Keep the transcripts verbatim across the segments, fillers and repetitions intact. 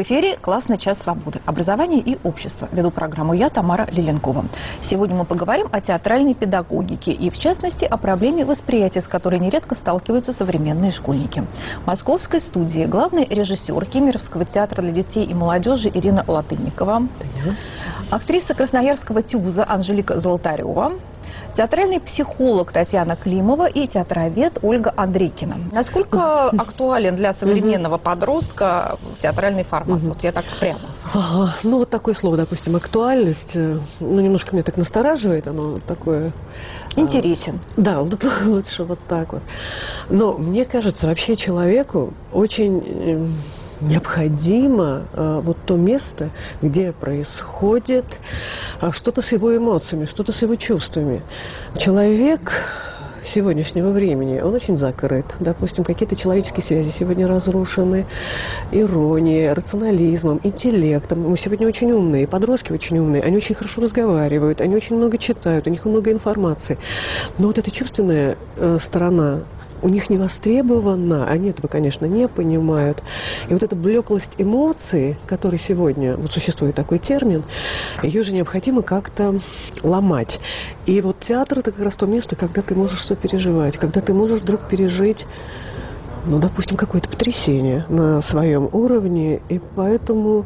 эфире «Классный час свободы. Образование и общество». Веду программу я, Тамара Лиленкова. Сегодня мы поговорим о театральной педагогике и, в частности, о проблеме восприятия, с которой нередко сталкиваются современные школьники. В московской студии главный режиссер Кемеровского театра для детей и молодежи Ирина Латынникова, актриса Красноярского ТЮЗа Анжелика Золотарева, театральный психолог Татьяна Климова и театровед Ольга Андрейкина. Насколько актуален для современного подростка театральный формат? Вот я так прямо. Ага. Ну, вот такое слово, допустим, актуальность, ну, немножко меня так настораживает, оно такое... Интересен. А, да, лучше вот так вот. Но мне кажется, вообще человеку очень... необходимо а, вот то место, где происходит а, что-то с его эмоциями, что-то с его чувствами. Человек сегодняшнего времени, он очень закрыт. Допустим, какие-то человеческие связи сегодня разрушены иронией, рационализмом, интеллектом. Мы сегодня очень умные, подростки очень умные, они очень хорошо разговаривают, они очень много читают, у них много информации. Но вот эта чувственная э, сторона у них не востребована, они этого, конечно, не понимают. И вот эта блеклость эмоций, который сегодня, вот существует такой термин, ее же необходимо как-то ломать. И вот театр — это как раз то место, когда ты можешь все переживать, когда ты можешь вдруг пережить, ну, допустим, какое-то потрясение на своем уровне, и поэтому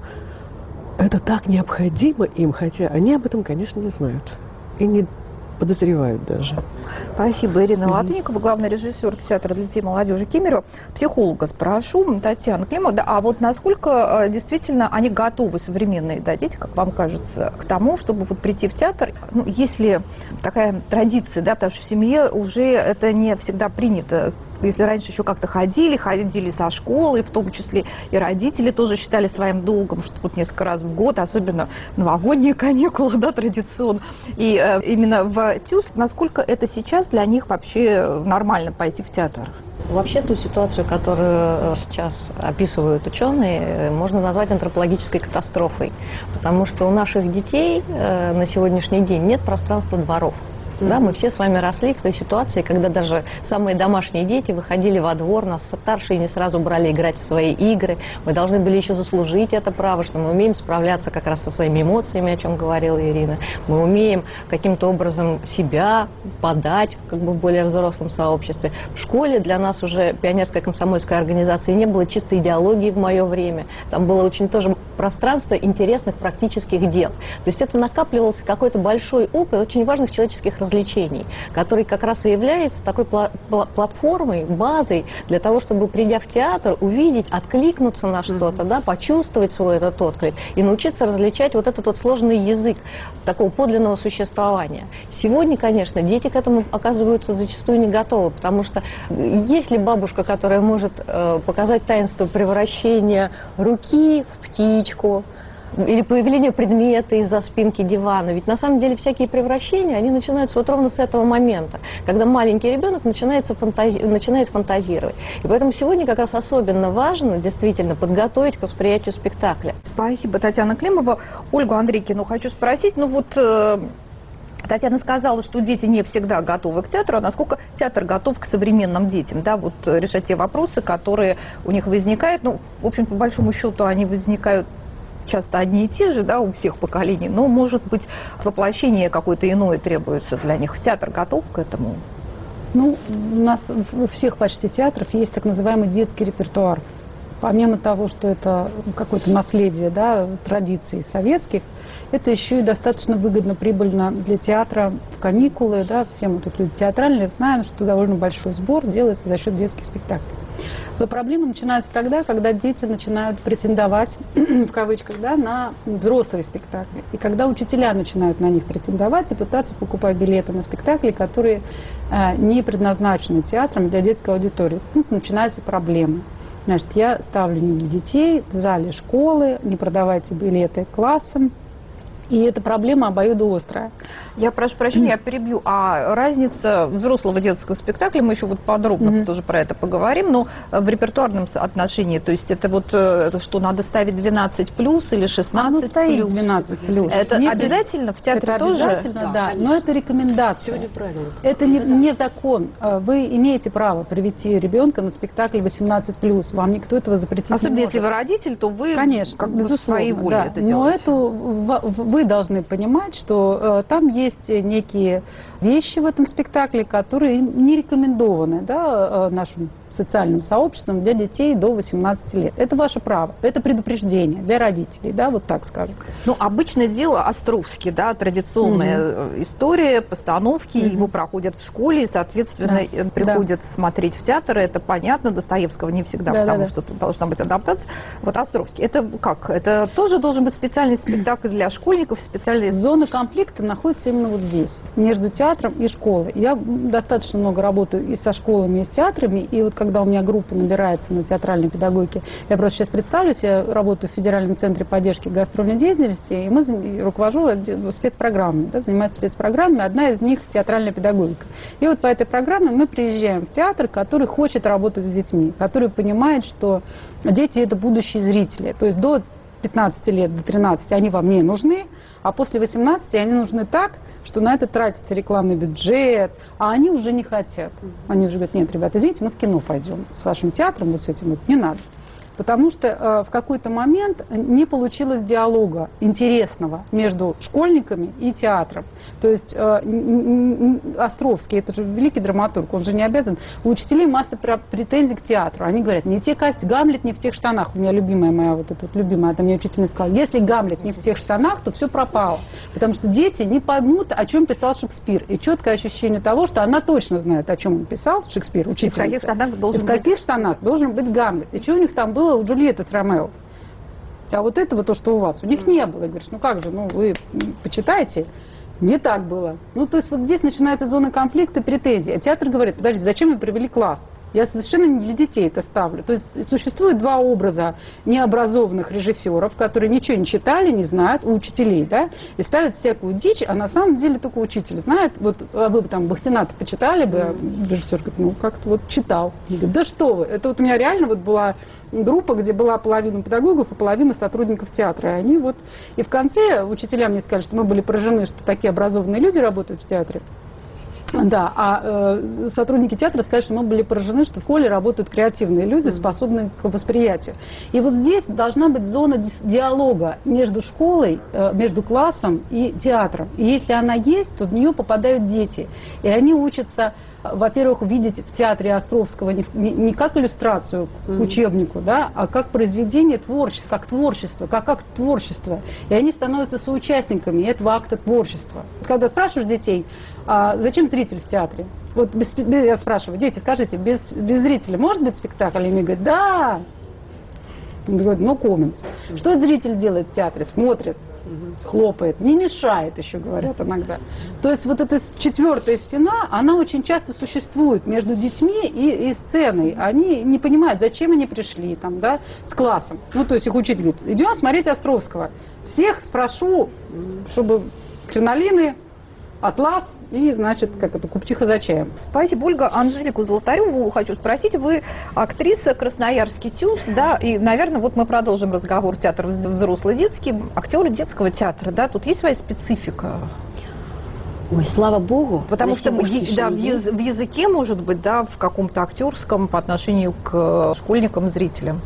это так необходимо им, хотя они об этом, конечно, не знают и не подозревают даже. Спасибо, Ирина mm-hmm. Латынникова, главный режиссер театра для детей и молодежи Кемерово. Психолога спрошу, Татьяна Климова, да, а вот насколько э, действительно они готовы, современные, да, дети, как вам кажется, к тому, чтобы вот прийти в театр, ну, если такая традиция, да, потому что в семье уже это не всегда принято. Если раньше еще как-то ходили, ходили со школы, в том числе и родители тоже считали своим долгом, что вот несколько раз в год, особенно новогодние каникулы, да, традиционно. И э, именно в ТЮЗ, насколько это сейчас для них вообще нормально пойти в театр? Вообще ту ситуацию, которую сейчас описывают ученые, можно назвать антропологической катастрофой, потому что у наших детей э, на сегодняшний день нет пространства дворов. Да, мы все с вами росли в той ситуации, когда даже самые домашние дети выходили во двор, нас старшие не сразу брали играть в свои игры. Мы должны были еще заслужить это право, что мы умеем справляться как раз со своими эмоциями, о чем говорила Ирина. Мы умеем каким-то образом себя подать как бы в более взрослом сообществе. В школе для нас уже пионерской комсомольской организации не было чистой идеологии в мое время. Там было очень тоже пространство интересных практических дел. То есть это накапливался какой-то большой опыт очень важных человеческих развлечений. развлечений, который как раз и является такой пла пла платформой, базой для того, чтобы, придя в театр, увидеть, откликнуться на что-то, да, почувствовать свой этот отклик и научиться различать вот этот вот сложный язык такого подлинного существования. Сегодня, конечно, дети к этому оказываются зачастую не готовы, потому что есть ли бабушка, которая может э, показать таинство превращения руки в птичку, или появление предмета из-за спинки дивана. Ведь на самом деле всякие превращения, они начинаются вот ровно с этого момента, когда маленький ребенок начинается фантази... начинает фантазировать. И поэтому сегодня как раз особенно важно действительно подготовить к восприятию спектакля. Спасибо, Татьяна Климова. Ольгу Андрейкину хочу спросить, ну вот... Э... Татьяна сказала, что дети не всегда готовы к театру, а насколько театр готов к современным детям, да, вот решать те вопросы, которые у них возникают. Ну, в общем, по большому счету, они возникают часто одни и те же, да, у всех поколений, но, может быть, воплощение какое-то иное требуется для них. Театр готов к этому? Ну, у нас у всех почти театров есть так называемый детский репертуар. Помимо того, что это какое-то наследие, да, традиций советских, это еще и достаточно выгодно, прибыльно для театра в каникулы. Да, все мы тут люди театральные знаем, что довольно большой сбор делается за счет детских спектаклей. Но проблема начинается тогда, когда дети начинают претендовать, в кавычках, да, на взрослые спектакли. И когда учителя начинают на них претендовать и пытаться покупать билеты на спектакли, которые э, не предназначены театром для детской аудитории. Тут начинаются проблемы. Значит, я ставлю не для детей, в зале школы, не продавайте билеты классам. И эта проблема обоюдоострая. Я прошу прощения, я перебью. А разница взрослого детского спектакля, мы еще вот подробно mm-hmm. тоже про это поговорим, но в репертуарном отношении, то есть это вот что, надо ставить двенадцать плюс или шестнадцать плюс? двенадцать плюс. Это Нет, обязательно в театре это тоже? Обязательно, да, да, но это рекомендация. Сегодня правильно. Это не, не закон. Вы имеете право привести ребенка на спектакль восемнадцать плюс. Вам никто этого запретить Особенно не может. если вы родитель, то вы Конечно, как бы безусловно, своей волей да. это Но делаете. это вы должны понимать, что э, там есть некие вещи в этом спектакле, которые не рекомендованы, да, э, нашим социальным сообществом для детей до восемнадцати лет. Это ваше право. Это предупреждение для родителей, да, вот так скажем. Ну, обычное дело Островский, да, традиционная mm-hmm. история, постановки, mm-hmm. его проходят в школе, и, соответственно, да. приходят да. смотреть в театр, это понятно, Достоевского не всегда, да, потому да, что да. тут должна быть адаптация. Вот Островский, это как? Это тоже должен быть специальный спектакль для школьников, специальный... Зона конфликта находится именно вот здесь, между театром и школой. Я достаточно много работаю и со школами, и с театрами, и вот когда у меня группа набирается на театральной педагогике, я просто сейчас представлюсь, я работаю в Федеральном центре поддержки гастрольной деятельности, и мы руковожу спецпрограммами, да, занимаюсь спецпрограммами, одна из них театральная педагогика. И вот по этой программе мы приезжаем в театр, который хочет работать с детьми, который понимает, что дети это будущие зрители, то есть до пятнадцати лет, до тринадцати они вам не нужны, а после восемнадцати они нужны так, что на это тратится рекламный бюджет, а они уже не хотят. Они уже говорят, нет, ребята, извините, мы в кино пойдем с вашим театром, вот с этим вот, не надо. Потому что э, в какой-то момент не получилось диалога интересного между школьниками и театром. То есть э, Островский, это же великий драматург, он же не обязан. У учителей масса претензий к театру. Они говорят, не те костюмы, Гамлет не в тех штанах. У меня любимая моя, вот эта вот любимая, это мне учительница сказала, если Гамлет не в тех штанах, то все пропало. Потому что дети не поймут, о чем писал Шекспир. И четкое ощущение того, что она точно знает, о чем он писал, Шекспир, учительница. И в каких штанах должен, и в каких быть... штанах должен быть Гамлет. И что у них там было? У Джульетты с Ромео. А вот этого, то, что у вас, у них не было. И говоришь, ну как же, ну вы почитайте. Не так было. Ну, то есть вот здесь начинается зона конфликта, претензий. А театр говорит, подожди, зачем вы привели класс? Я совершенно не для детей это ставлю. То есть существует два образа необразованных режиссеров, которые ничего не читали, не знают, у учителей, да, и ставят всякую дичь, а на самом деле только учитель знает. Вот а вы бы там Бахтина-то почитали бы, а режиссер говорит, ну как-то вот читал. Я говорю, да что вы, это вот у меня реально вот была группа, где была половина педагогов и половина сотрудников театра. И они вот, и в конце учителя мне сказали, что мы были поражены, что такие образованные люди работают в театре. Да, а э, сотрудники театра сказали, что мы были поражены, что в школе работают креативные люди, способные к восприятию. И вот здесь должна быть зона диалога между школой, э, между классом и театром. И если она есть, то в нее попадают дети. И они учатся, во-первых, видеть в театре Островского не, не, не как иллюстрацию к mm-hmm. учебнику, да, а как произведение творчества, как творчество, как акт творчества. И они становятся соучастниками этого акта творчества. Когда спрашиваешь детей, а зачем зритель в театре? Вот без, я спрашиваю, дети, скажите, без, без зрителя может быть спектакль? И они говорят, да. Он говорит, no comments. Что зритель делает в театре? Смотрит, хлопает, не мешает, еще говорят иногда. То есть вот эта четвертая стена, она очень часто существует между детьми и, и сценой. Они не понимают, зачем они пришли там, да, с классом. Ну, то есть их учитель говорит, идем смотреть Островского. Всех спрошу, чтобы кринолины, атлас и, значит, как это, купчиха за чаем. Спасибо, Ольга. Анжелику Золотареву хочу спросить. Вы актриса, Красноярский ТЮЗ, да, и, наверное, вот мы продолжим разговор театр взрослый детский, актеры детского театра, да, тут есть своя специфика? Ой, слава богу. Потому что да, в, яз, в языке, может быть, да, в каком-то актерском по отношению к школьникам, зрителям?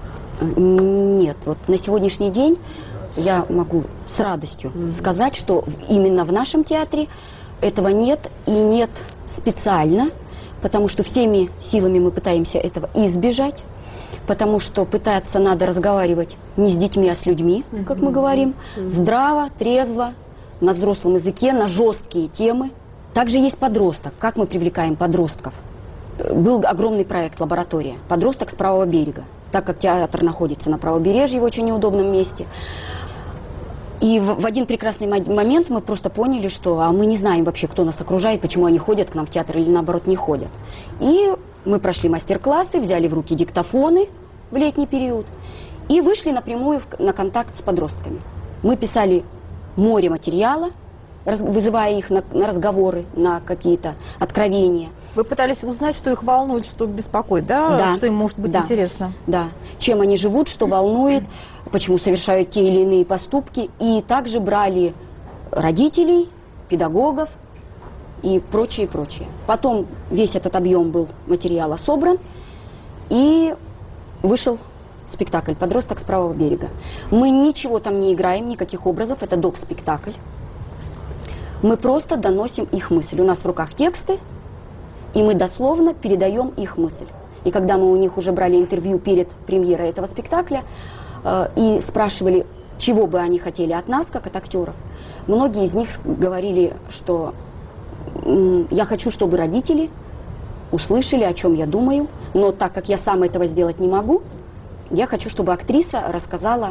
Нет, вот на сегодняшний день я могу с радостью mm-hmm. сказать, что именно в нашем театре этого нет, и нет специально, потому что всеми силами мы пытаемся этого избежать, потому что пытаться надо разговаривать не с детьми, а с людьми, mm-hmm. как мы говорим, mm-hmm. здраво, трезво, на взрослом языке, на жесткие темы. Также есть подросток. Как мы привлекаем подростков? Был огромный проект «Лаборатория». Подросток с правого берега. Так как театр находится на правобережье в очень неудобном месте. И в, в один прекрасный момент мы просто поняли, что а мы не знаем вообще, кто нас окружает, почему они ходят к нам в театр или наоборот не ходят. И мы прошли мастер-классы, взяли в руки диктофоны в летний период и вышли напрямую в, на контакт с подростками. Мы писали море материала, раз, вызывая их на, на разговоры, на какие-то откровения. Вы пытались узнать, что их волнует, что беспокоит, да? Да. Что им может быть Да. интересно? Да, чем они живут, что волнует, почему совершают те или иные поступки. И также брали родителей, педагогов и прочее, прочее. Потом весь этот объем был материала собран, и вышел спектакль «Подросток с правого берега». Мы ничего там не играем, никаких образов, это доп-спектакль. Мы просто доносим их мысль. У нас в руках тексты, и мы дословно передаем их мысль. И когда мы у них уже брали интервью перед премьерой этого спектакля э, и спрашивали, чего бы они хотели от нас, как от актеров, многие из них говорили, что э, я хочу, чтобы родители услышали, о чем я думаю, но так как я сам этого сделать не могу, я хочу, чтобы актриса рассказала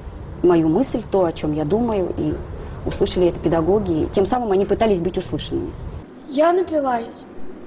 мою мысль, то, о чем я думаю, и услышали это педагоги. Тем самым они пытались быть услышанными. Я напилась.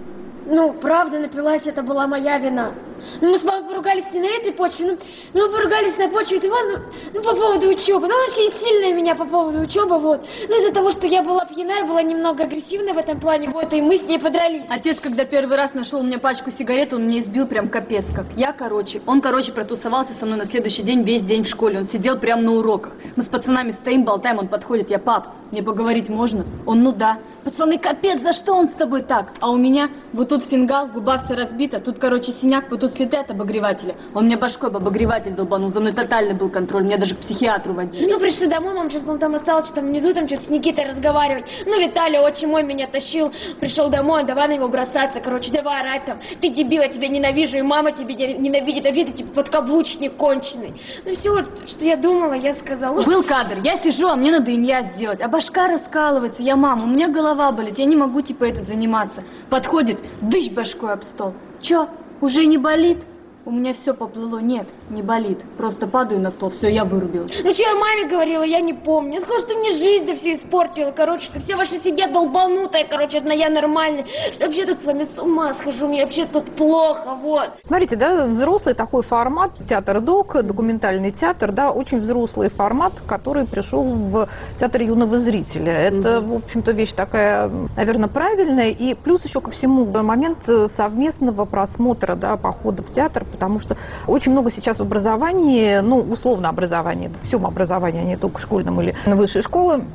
Ну, правда, напилась, это была моя вина. Ну, мы с мамой поругались не на этой почве, ну, ну мы поругались на почве этого, ну, ну, по поводу учебы. Ну, очень сильная меня по поводу учебы, вот. Ну, из-за того, что я была пьяная, была немного агрессивная в этом плане, вот, и мы с ней подрались. Отец, когда первый раз нашел мне пачку сигарет, он мне избил прям капец как. Я, короче, он, короче, протусовался со мной на следующий день, весь день в школе. Он сидел прямо на уроках. Мы с пацанами стоим, болтаем, он подходит, я: пап, мне поговорить можно? Он: ну да. Пацаны, капец, за что он с тобой так? А у меня вот тут фингал, губа вся разбита, тут, короче, синяк, вот тут следы от обогревателя. Он мне башкой об обогреватель долбанул, за мной тотальный был контроль, меня даже к психиатру водили. Ну, пришли домой, мама что-то, по-моему, там осталось, что там внизу, там что-то с Никитой разговаривать. Ну, Виталий, отчим мой, меня тащил, пришел домой, давай на него бросаться, короче, давай орать там: ты дебил, я тебя ненавижу, и мама тебя ненавидит, а Вита типа подкаблучник конченый. Ну, все, что я думала, я сказала. Был кадр, я сижу, а мне надо инья сделать, а башка раскалывается, я: мама, у меня голова болит, я не могу типа это заниматься. Подходит, дыщ башкой об стол. Че, уже не болит? У меня все поплыло. Нет, не болит. Просто падаю на стол, все, я вырубилась. Ну, что я маме говорила, я не помню. Я сказала, что мне жизнь да все испортила, короче, что все ваши семья долбанутая, короче, одна я нормальная, что вообще тут с вами с ума схожу, мне вообще тут плохо, вот. Смотрите, да, взрослый такой формат, театр-док, документальный театр, да, очень взрослый формат, который пришел в театр юного зрителя. Это, mm-hmm. в общем-то, вещь такая, наверное, правильная. И плюс еще ко всему момент совместного просмотра, да, похода в театр, потому что очень много сейчас в образовании, ну, условно образовании, в всем образовании, а не только школьном или высшей школы,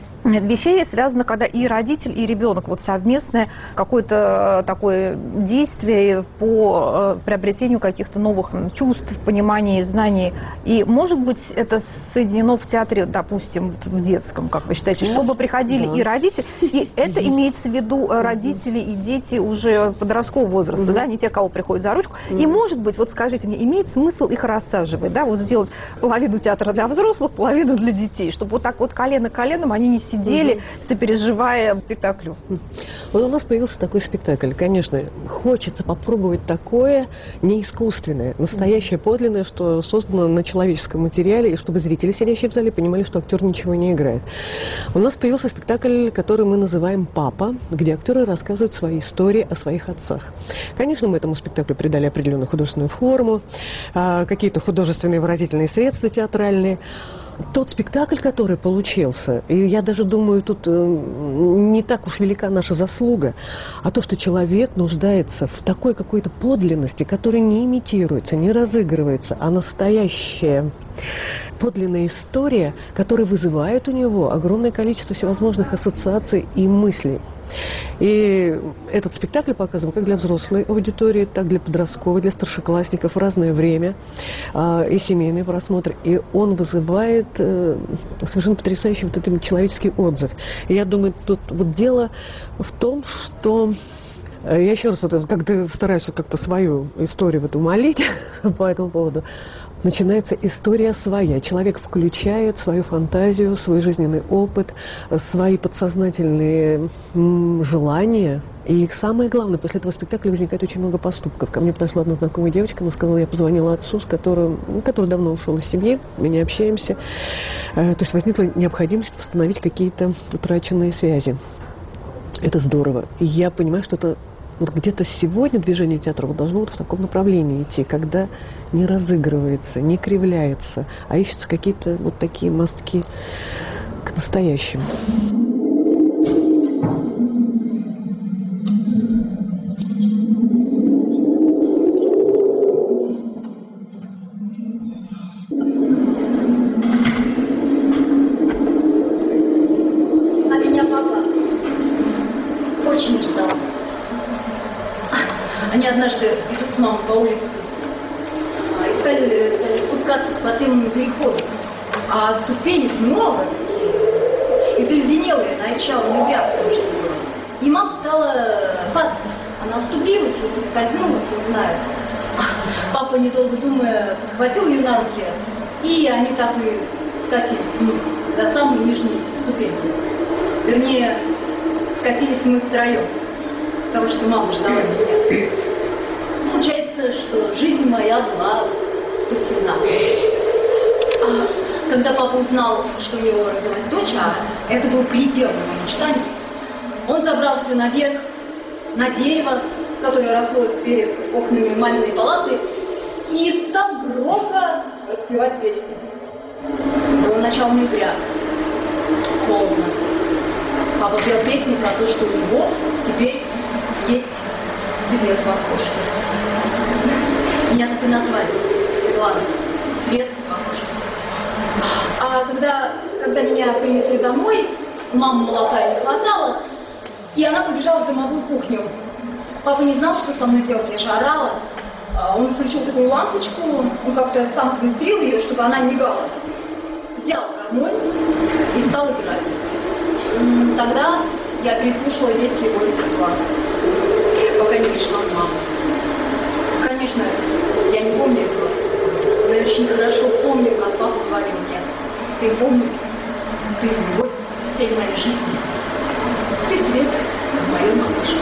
вещей связано, когда и родитель, и ребенок вот совместное какое-то такое действие по приобретению каких-то новых чувств, пониманий, знаний. И, может быть, это соединено в театре, допустим, в детском, как вы считаете, чтобы приходили да. и родители, и это имеется в виду родители и дети уже подросткового возраста, mm-hmm. да, не те, кого приходят за ручку. Mm-hmm. И, может быть, вот скажите мне, имеет смысл их рассаживать, да, вот сделать половину театра для взрослых, половину для детей, чтобы вот так вот колено к коленам они не сидели, угу. сопереживая спектаклю. Вот у нас появился такой спектакль. Конечно, хочется попробовать такое не искусственное, настоящее, подлинное, что создано на человеческом материале, и чтобы зрители, сидящие в зале, понимали, что актер ничего не играет. У нас появился спектакль, который мы называем «Папа», где актеры рассказывают свои истории о своих отцах. Конечно, мы этому спектаклю придали определенную художественную форму, какие-то художественные выразительные средства театральные. Тот спектакль, который получился, и я даже думаю, тут э, не так уж велика наша заслуга, а то, что человек нуждается в такой какой-то подлинности, которая не имитируется, не разыгрывается, а настоящая подлинная история, которая вызывает у него огромное количество всевозможных ассоциаций и мыслей. И этот спектакль показан как для взрослой аудитории, так для подростковой, для старшеклассников в разное время, э, и семейный просмотр. И он вызывает э, совершенно потрясающий вот этот человеческий отзыв. И я думаю, тут вот дело в том, что... Я еще раз вот как-то стараюсь вот как-то свою историю вот умолить по этому поводу. Начинается история своя. Человек включает свою фантазию, свой жизненный опыт, свои подсознательные м, желания. И самое главное, после этого спектакля возникает очень много поступков. Ко мне подошла одна знакомая девочка, она сказала, я позвонила отцу, с которым, который давно ушел из семьи, мы не общаемся. Э, то есть возникла необходимость восстановить какие-то утраченные связи. Это здорово. И я понимаю, что это вот где-то сегодня движение театра вот должно вот в таком направлении идти, когда не разыгрывается, не кривляется, а ищутся какие-то вот такие мостки к настоящим. Они однажды идут с мамой по улице и стали, стали спускаться к подземному переходу. А ступенек много такие, и заледенелые, начало ребят там что было. И мама стала падать. Она оступилась и поскользнулась, не знаю. Папа, недолго думая, подхватил ее на руки, и они так и скатились вниз, до самой нижней ступеньки. Вернее, скатились мы втроем, потому что мама ждала меня. Получается, что жизнь моя была спасена. А когда папа узнал, что у него родилась дочь, а это был предел его мечтаний, он забрался наверх, на дерево, которое росло перед окнами маминой палаты, и стал громко распевать песни. Было начало ноября. Холодно. Папа пел песни про то, что у него теперь есть свет в окошке. Меня так и назвали, Светлана. Свет в окошке. А когда, когда меня принесли домой, мамы молока не хватало, и она побежала в домовую кухню. Папа не знал, что со мной делать, я же орала. Он включил такую лампочку, он как-то сам сместрил ее, чтобы она мигала. Взял гармонь и стал играть. Тогда я переслушала весь его репертуар, пока не пришла мама. Конечно, я не помню этого, но я очень хорошо помню, как папа говорил мне: ты помни, ты любовь всей моей жизни, ты свет в моем окошке.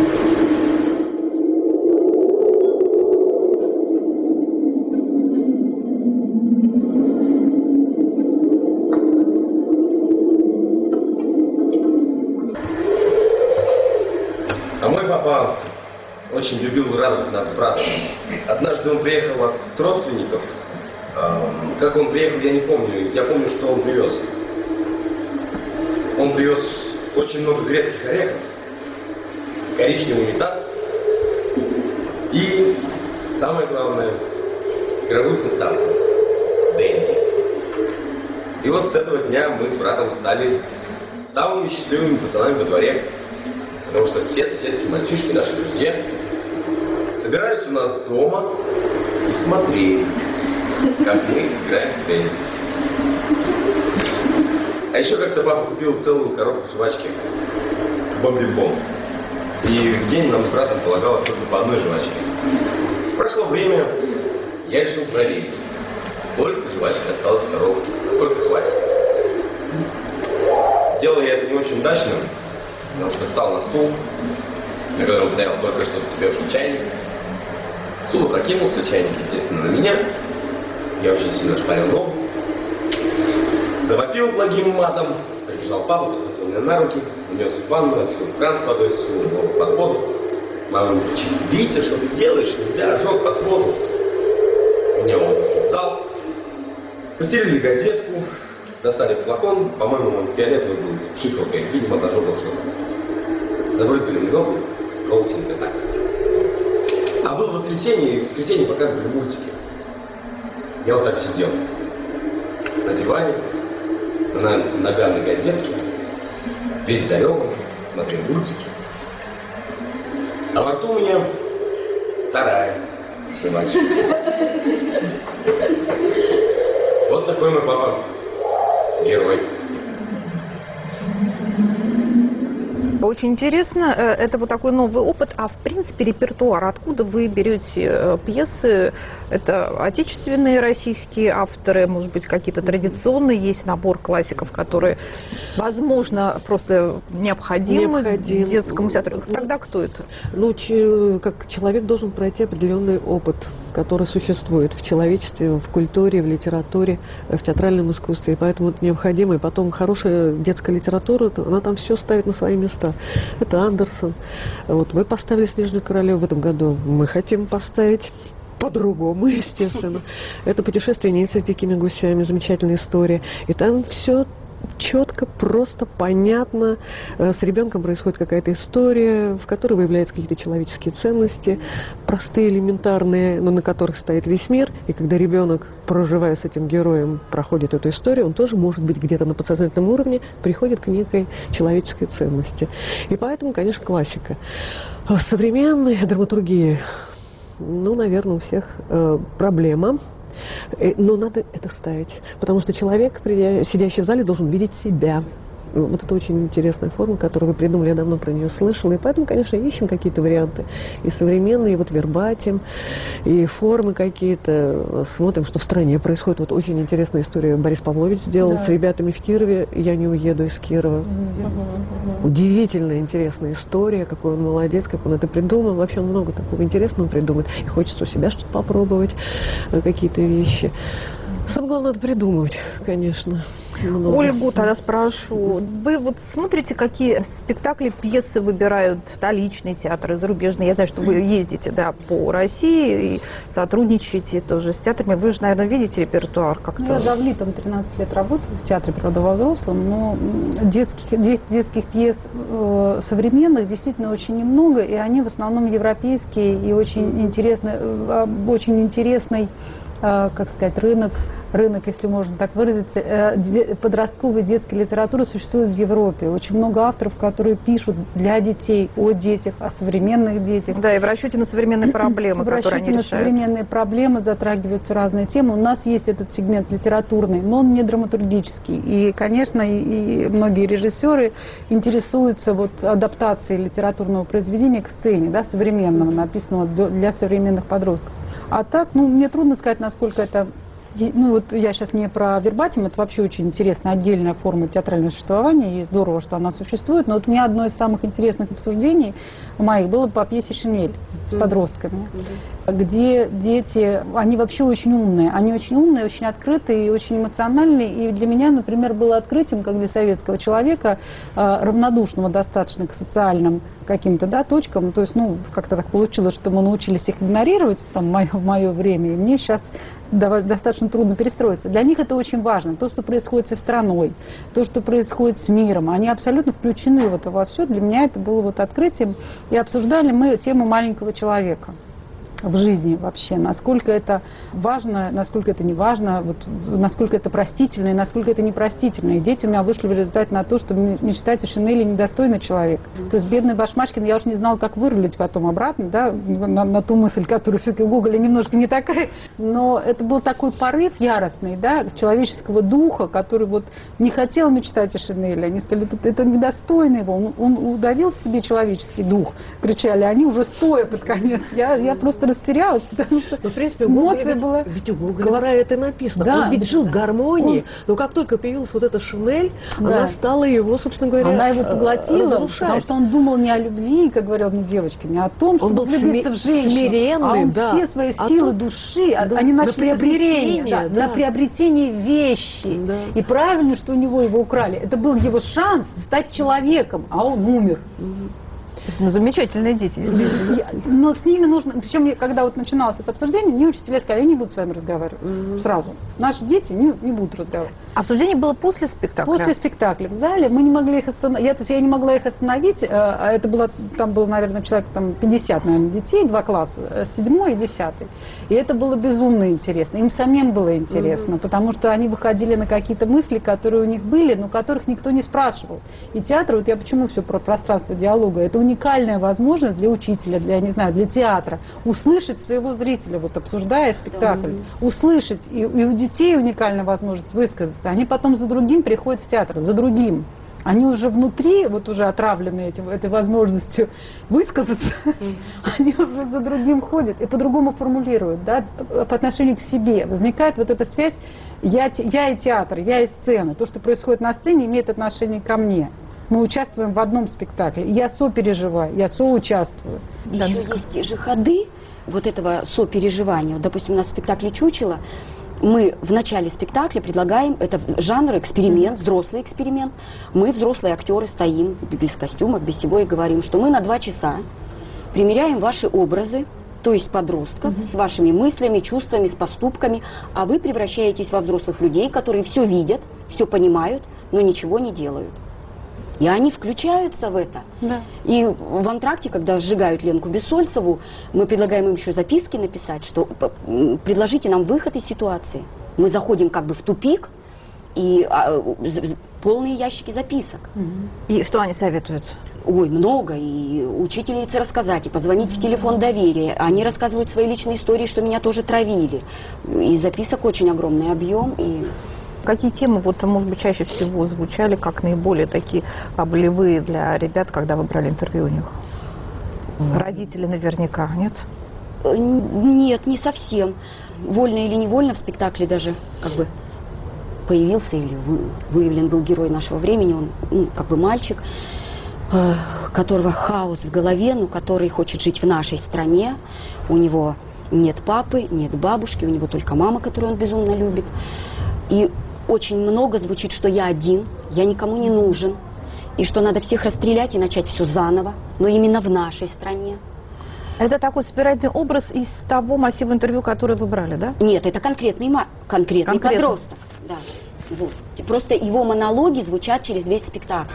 А мой папа очень любил радовать нас с братом. Однажды он приехал от родственников. Как он приехал, я не помню. Я помню, что он привез. Он привез очень много грецких орехов, коричневый унитаз и, самое главное, игровую приставку Дэнди. И вот с этого дня мы с братом стали самыми счастливыми пацанами во дворе. Потому что все соседские мальчишки, наши друзья, собирались у нас дома и смотрели, как мы играем в теннис. А еще как-то папа купил целую коробку жвачки Бомби-бомб. И в день нам с братом полагалось только по одной жвачке. Прошло время, я решил проверить, сколько жвачки осталось в коробке, сколько хватит. Сделал я это не очень удачно, потому что встал на стул, на котором стоял только что закипевший чайник. Стул опрокинулся, чайник, естественно, на меня. Я очень сильно шпарил ногу. Завопил благим матом. Прибежал папа, подхватил меня на руки, унес в ванну, отсюда кран с водой, сунул его под воду. Мама мне кричит: Витя, что ты делаешь? Нельзя, ожог под воду. Меня он слезал. Постелили газетку, достали флакон, по-моему, он фиолетовый был, с пшикалкой, видимо, от ожогов что-то. Забрызгали мне ногу, желтенько так. А было воскресенье, и в воскресенье показывали мультики. Я вот так сидел на диване, на ногами газетки, весь зареван, смотрел мультики. А во рту у меня вторая жвачка. Вот такой мой папа герой. Очень интересно, это вот такой новый опыт, а в принципе репертуар, откуда вы берете пьесы? Это отечественные российские авторы, может быть, какие-то традиционные, есть набор классиков, которые, возможно, просто необходимы Необходим. детскому театру. Тогда кто это? Ну, че, как человек должен пройти определенный опыт, который существует в человечестве, в культуре, в литературе, в театральном искусстве, и поэтому это необходимо. И потом хорошая детская литература, она там все ставит на свои места. Это Андерсон. Вот мы поставили «Снежную королеву» в этом году. Мы хотим поставить по-другому, естественно. Это «Путешествие Нильса с дикими гусями», замечательная история. И там все четко, просто, понятно. С ребенком происходит какая-то история, в которой выявляются какие-то человеческие ценности, простые, элементарные, но на которых стоит весь мир. И когда ребенок, проживая с этим героем, проходит эту историю, он тоже, может быть, где-то на подсознательном уровне приходит к некой человеческой ценности. И поэтому, конечно, классика. В современной драматургии, ну, наверное, у всех э, проблема. Но надо это ставить, потому что человек, сидящий в зале, должен видеть себя. Вот это очень интересная форма, которую вы придумали, я давно про нее слышала. И поэтому, конечно, ищем какие-то варианты. И современные, и вот вербатим, и формы какие-то. Смотрим, что в стране происходит. Вот очень интересная история Борис Павлович сделал, да, с ребятами в Кирове. Я не уеду из Кирова. Mm-hmm. Удивительная, интересная история. Какой он молодец, как он это придумал. Вообще он много такого интересного придумает. И хочется у себя что-то попробовать, какие-то вещи. Самое главное, надо придумывать, конечно. Много. Ольгу тогда спрошу. Вы вот смотрите, какие спектакли, пьесы выбирают столичные театры, зарубежные? Я знаю, что вы ездите, да, по России и сотрудничаете тоже с театрами. Вы же, наверное, видите репертуар как-то. Ну, я за Влитом тринадцать лет работала в театре, правда, во взрослом, но детских, детских пьес э, современных действительно очень немного, и они в основном европейские и очень интересные, э, очень интересный, э, как сказать, рынок. Рынок, если можно так выразиться, подростковой детской литературы существует в Европе. Очень много авторов, которые пишут для детей, о детях, о современных детях. Да, и в расчете на современные проблемы, в расчете которые они на решают. современные проблемы затрагиваются разные темы. У нас есть этот сегмент литературный, но он не драматургический. И, конечно, и, и многие режиссеры интересуются вот адаптацией литературного произведения к сцене, да, современного, написанного для современных подростков. А так, ну, мне трудно сказать, насколько это... Ну вот я сейчас не про вербатим, это вообще очень интересная отдельная форма театрального существования, и здорово, что она существует, но вот у меня одно из самых интересных обсуждений моих было по пьесе «Шинель» с mm-hmm. подростками, mm-hmm. где дети, они вообще очень умные, они очень умные, очень открытые и очень эмоциональные, и для меня, например, было открытием, как для советского человека, равнодушного достаточно к социальным каким-то, да, точкам, то есть, ну, как-то так получилось, что мы научились их игнорировать там, в мое, в мое время, и мне сейчас достаточно трудно перестроиться. Для них это очень важно. То, что происходит со страной, то, что происходит с миром, они абсолютно включены в это во все. Для меня это было вот открытием. И обсуждали мы тему маленького человека в жизни вообще, насколько это важно, насколько это не важно, вот, насколько это простительно и насколько это непростительно. И дети у меня вышли в результате на то, что мечтать о Шинели недостойный человек. Mm-hmm. То есть бедный Башмачкин, я уж не знала, как вырулить потом обратно, да, на, на ту мысль, которая все-таки в Гоголе немножко не такая, но это был такой порыв яростный, да, человеческого духа, который вот не хотел мечтать о Шинели. Они сказали, это, это недостойно его, он, он удавил в себе человеческий дух, кричали они уже стоя под конец. Я, я просто растерялась, потому что ну, в принципе, эмоция ведь, была... Ведь у Гоголя про это написано. Да, он ведь жил в гармонии, он... но как только появилась вот эта Шинель, да. она стала его, собственно говоря, она его поглотила, разрушать. Потому что он думал не о любви, как говорил мне девочка, не о том, чтобы влюбиться в женщину, смиренный, а он да. все свои силы а души, да, они нашли на приобретение, да, да. на приобретение вещи. Да. И правильно, что у него его украли. Это был его шанс стать человеком, а он умер. Ну, замечательные дети. Но с ними нужно... Причем, когда вот начиналось это обсуждение, мне учителя сказали, я не буду с вами разговаривать. Mm-hmm. Сразу. Наши дети не, не будут разговаривать. Обсуждение было после спектакля? После спектакля. В зале мы не могли их остановить. Я, то есть я не могла их остановить. А это было... Там было, наверное, человек там, пятьдесят, наверное, детей, два класса. Седьмой и десятый. И это было безумно интересно. Им самим было интересно. Mm-hmm. Потому что они выходили на какие-то мысли, которые у них были, но которых никто не спрашивал. И театр, вот я почему все про пространство диалога, это уникально. Уникальная возможность для учителя, для, не знаю, для театра, услышать своего зрителя, вот обсуждая спектакль, mm-hmm. услышать, и, и у детей уникальная возможность высказаться. Они потом за другим приходят в театр, за другим. Они уже внутри, вот уже отравлены этим, этой возможностью высказаться, mm-hmm. они уже за другим ходят и по-другому формулируют, да, по отношению к себе. Возникает вот эта связь я, я и театр, я и сцена. То, что происходит на сцене, имеет отношение ко мне. Мы участвуем в одном спектакле. Я сопереживаю, я соучаствую. Еще да. есть же ходы вот этого сопереживания. Допустим, у нас в спектакле «Чучело» мы в начале спектакля предлагаем, это жанр эксперимент, взрослый эксперимент. Мы, взрослые актеры, стоим без костюмов, без всего и говорим, что мы на два часа примеряем ваши образы, то есть подростков, mm-hmm. с вашими мыслями, чувствами, с поступками, а вы превращаетесь во взрослых людей, которые все видят, все понимают, но ничего не делают. И они включаются в это. Да. И в антракте, когда сжигают Ленку Бессольцеву, мы предлагаем им еще записки написать, что предложите нам выход из ситуации. Мы заходим как бы в тупик, и а, полные ящики записок. И что они советуют? Ой, много. И учительнице рассказать, и позвонить в телефон доверия. Они рассказывают свои личные истории, что меня тоже травили. И записок очень огромный объем. И... Какие темы, вот, может быть, чаще всего звучали как наиболее такие болевые для ребят, когда вы брали интервью у них? Mm. Родители наверняка, нет? Нет, не совсем. Вольно или невольно в спектакле даже как бы появился или выявлен был герой нашего времени. Он, ну, как бы мальчик, которого хаос в голове, но который хочет жить в нашей стране. У него нет папы, нет бабушки, у него только мама, которую он безумно любит. И очень много звучит, что я один, я никому не нужен, и что надо всех расстрелять и начать все заново, но именно в нашей стране. Это такой собирательный образ из того массива интервью, который вы брали, да? Нет, это конкретный, конкретный Конкретно. подросток. Да. Вот. Просто его монологи звучат через весь спектакль.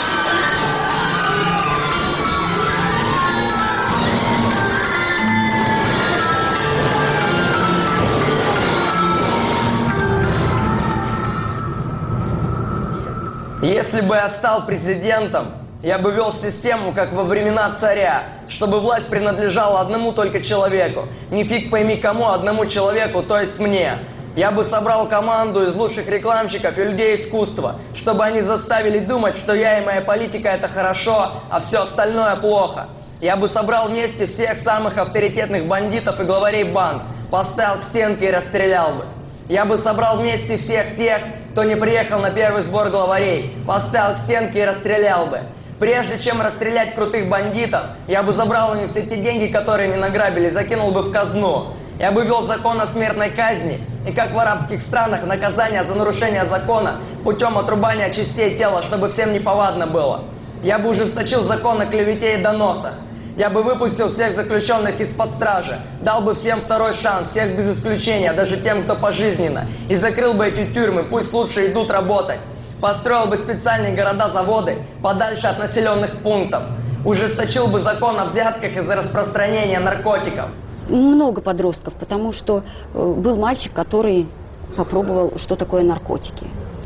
Если бы я стал президентом, я бы вел систему, как во времена царя, чтобы власть принадлежала одному только человеку. Не фиг пойми кому, одному человеку, то есть мне. Я бы собрал команду из лучших рекламщиков и людей искусства, чтобы они заставили думать, что я и моя политика это хорошо, а все остальное плохо. Я бы собрал вместе всех самых авторитетных бандитов и главарей банд, поставил к стенке и расстрелял бы. Я бы собрал вместе всех тех, кто не приехал на первый сбор главарей, поставил к стенке и расстрелял бы. Прежде чем расстрелять крутых бандитов, я бы забрал у них все те деньги, которые они награбили, закинул бы в казну. Я бы ввел закон о смертной казни, и как в арабских странах, наказание за нарушение закона путем отрубания частей тела, чтобы всем неповадно было. Я бы ужесточил закон о клевете и доносах. Я бы выпустил всех заключенных из-под стражи, дал бы всем второй шанс, всех без исключения, даже тем, кто пожизненно, и закрыл бы эти тюрьмы, пусть лучше идут работать. Построил бы специальные города-заводы подальше от населенных пунктов. Ужесточил бы закон о взятках из-за распространения наркотиков. Много подростков, потому что э, был мальчик, который попробовал, что такое наркотики.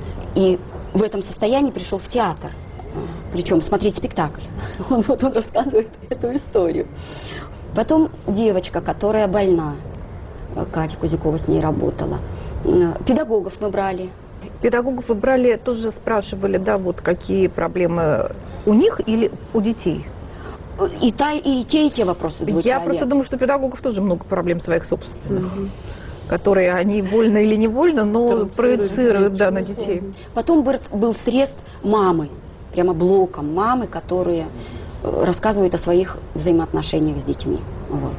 И в этом состоянии пришел в театр, причем смотреть спектакль. Он, вот он рассказывает эту историю. Потом девочка, которая больна, Катя Кузякова с ней работала. Педагогов мы брали. Педагогов вы брали, тоже спрашивали, да, вот какие проблемы у них или у детей? И, та, и те, и те вопросы звучали. Я просто думаю, что у педагогов тоже много проблем своих собственных, угу. которые они вольно или невольно, но проецируют, да, на детей. Потом был, был срез мамы, прямо блоком мамы, которые рассказывают о своих взаимоотношениях с детьми. Вот.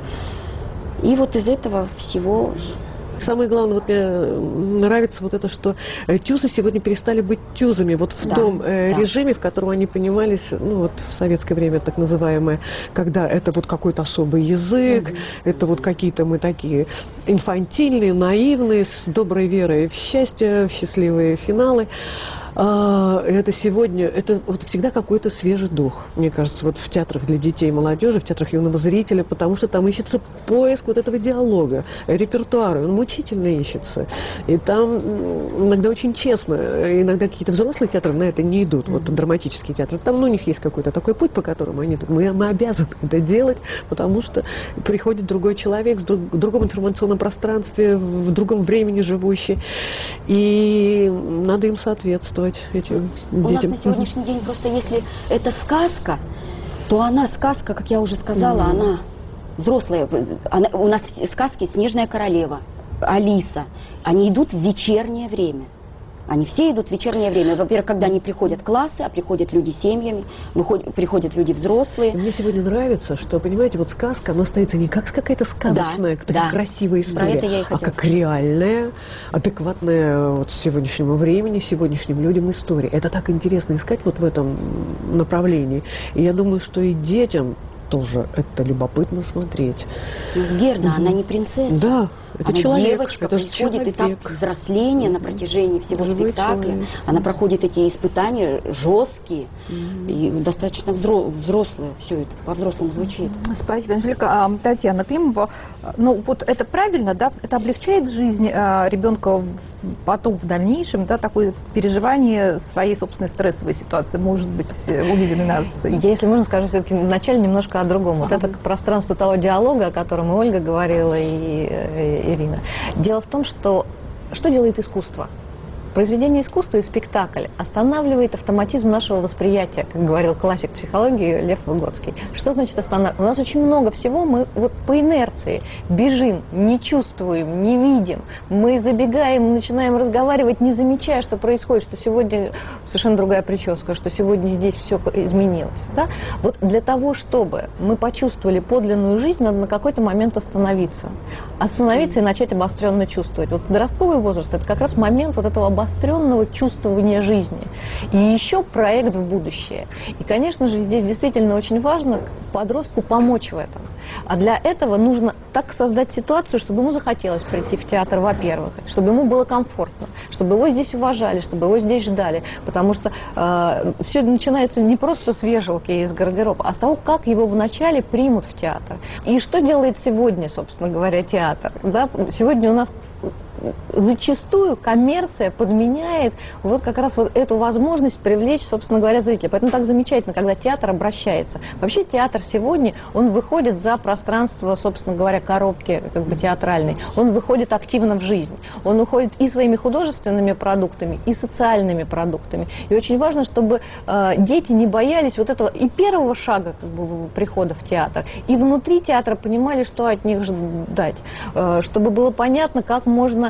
И вот из этого всего... Самое главное, вот мне нравится вот это, что тюзы сегодня перестали быть тюзами, вот в да, том э, да. режиме, в котором они понимались, ну вот в советское время так называемое, когда это вот какой-то особый язык, mm-hmm. это вот какие-то мы такие инфантильные, наивные, с доброй верой в счастье, в счастливые финалы. А, это сегодня, это вот всегда какой-то свежий дух, мне кажется, вот в театрах для детей и молодежи, в театрах юного зрителя, потому что там ищется поиск вот этого диалога, репертуара, он мучительно ищется. И там иногда очень честно, иногда какие-то взрослые театры на это не идут, вот драматические театры, там ну, у них есть какой-то такой путь, по которому они идут. Мы, мы обязаны это делать, потому что приходит другой человек в, друг, в другом информационном пространстве, в другом времени живущий, и надо им соответствовать. Этим детям. У нас на сегодняшний день просто, если это сказка, то она сказка, как я уже сказала, mm-hmm. она взрослая. Она, у нас сказки «Снежная королева», «Алиса», они идут в вечернее время. Они все идут в вечернее время. Во-первых, когда не приходят классы, а приходят люди с семьями, выходят, приходят люди взрослые. Мне сегодня нравится, что, понимаете, вот сказка, она остается не как какая-то сказочная, да, да. красивая история, а как сказать. реальная, адекватная вот сегодняшнему времени, сегодняшним людям история. Это так интересно искать вот в этом направлении. И я думаю, что и детям тоже это любопытно смотреть. Но с Герда, угу. она не принцесса. Да. Это она человек, девочка, это происходит этап человек. взросления на протяжении всего Живой спектакля. человек. Она проходит эти испытания жесткие Мгм. и достаточно взро- взрослое, все это по-взрослому звучит. Спасибо, Анжелика. А, Татьяна Климова, ну вот это правильно, да, это облегчает жизнь а, ребенка в- потом в дальнейшем, да, такое переживание своей собственной стрессовой ситуации, может быть, увидим на сцене. Я, если можно, скажу все-таки вначале немножко о другом. Вот это пространство того диалога, о котором и Ольга говорила, и, и Ирина. Дело в том, что что делает искусство? Произведение искусства и спектакль останавливает автоматизм нашего восприятия, как говорил классик психологии Лев Выгодский. Что значит останавливать? У нас очень много всего, мы вот по инерции бежим, не чувствуем, не видим. Мы забегаем, начинаем разговаривать, не замечая, что происходит, что сегодня совершенно другая прическа, что сегодня здесь все изменилось. Да? Вот для того, чтобы мы почувствовали подлинную жизнь, надо на какой-то момент остановиться. Остановиться и начать обостренно чувствовать. Вот подростковый возраст – это как раз момент вот этого обостренного обостренного чувствования жизни. И еще проект в будущее. И, конечно же, здесь действительно очень важно подростку помочь в этом. А для этого нужно так создать ситуацию, чтобы ему захотелось прийти в театр, во-первых, чтобы ему было комфортно, чтобы его здесь уважали, чтобы его здесь ждали. Потому что э, все начинается не просто с вешалки из гардероба, а с того, как его вначале примут в театр. И что делает сегодня, собственно говоря, театр? Да? Сегодня у нас зачастую коммерция подменяет вот как раз вот эту возможность привлечь, собственно говоря, зрителя. Поэтому так замечательно, когда театр обращается. Вообще театр сегодня, он выходит за пространство, собственно говоря, коробки как бы театральной. Он выходит активно в жизнь. Он уходит и своими художественными продуктами, и социальными продуктами. И очень важно, чтобы э, дети не боялись вот этого и первого шага как бы, прихода в театр, и внутри театра понимали, что от них ждать. Э, чтобы было понятно, как можно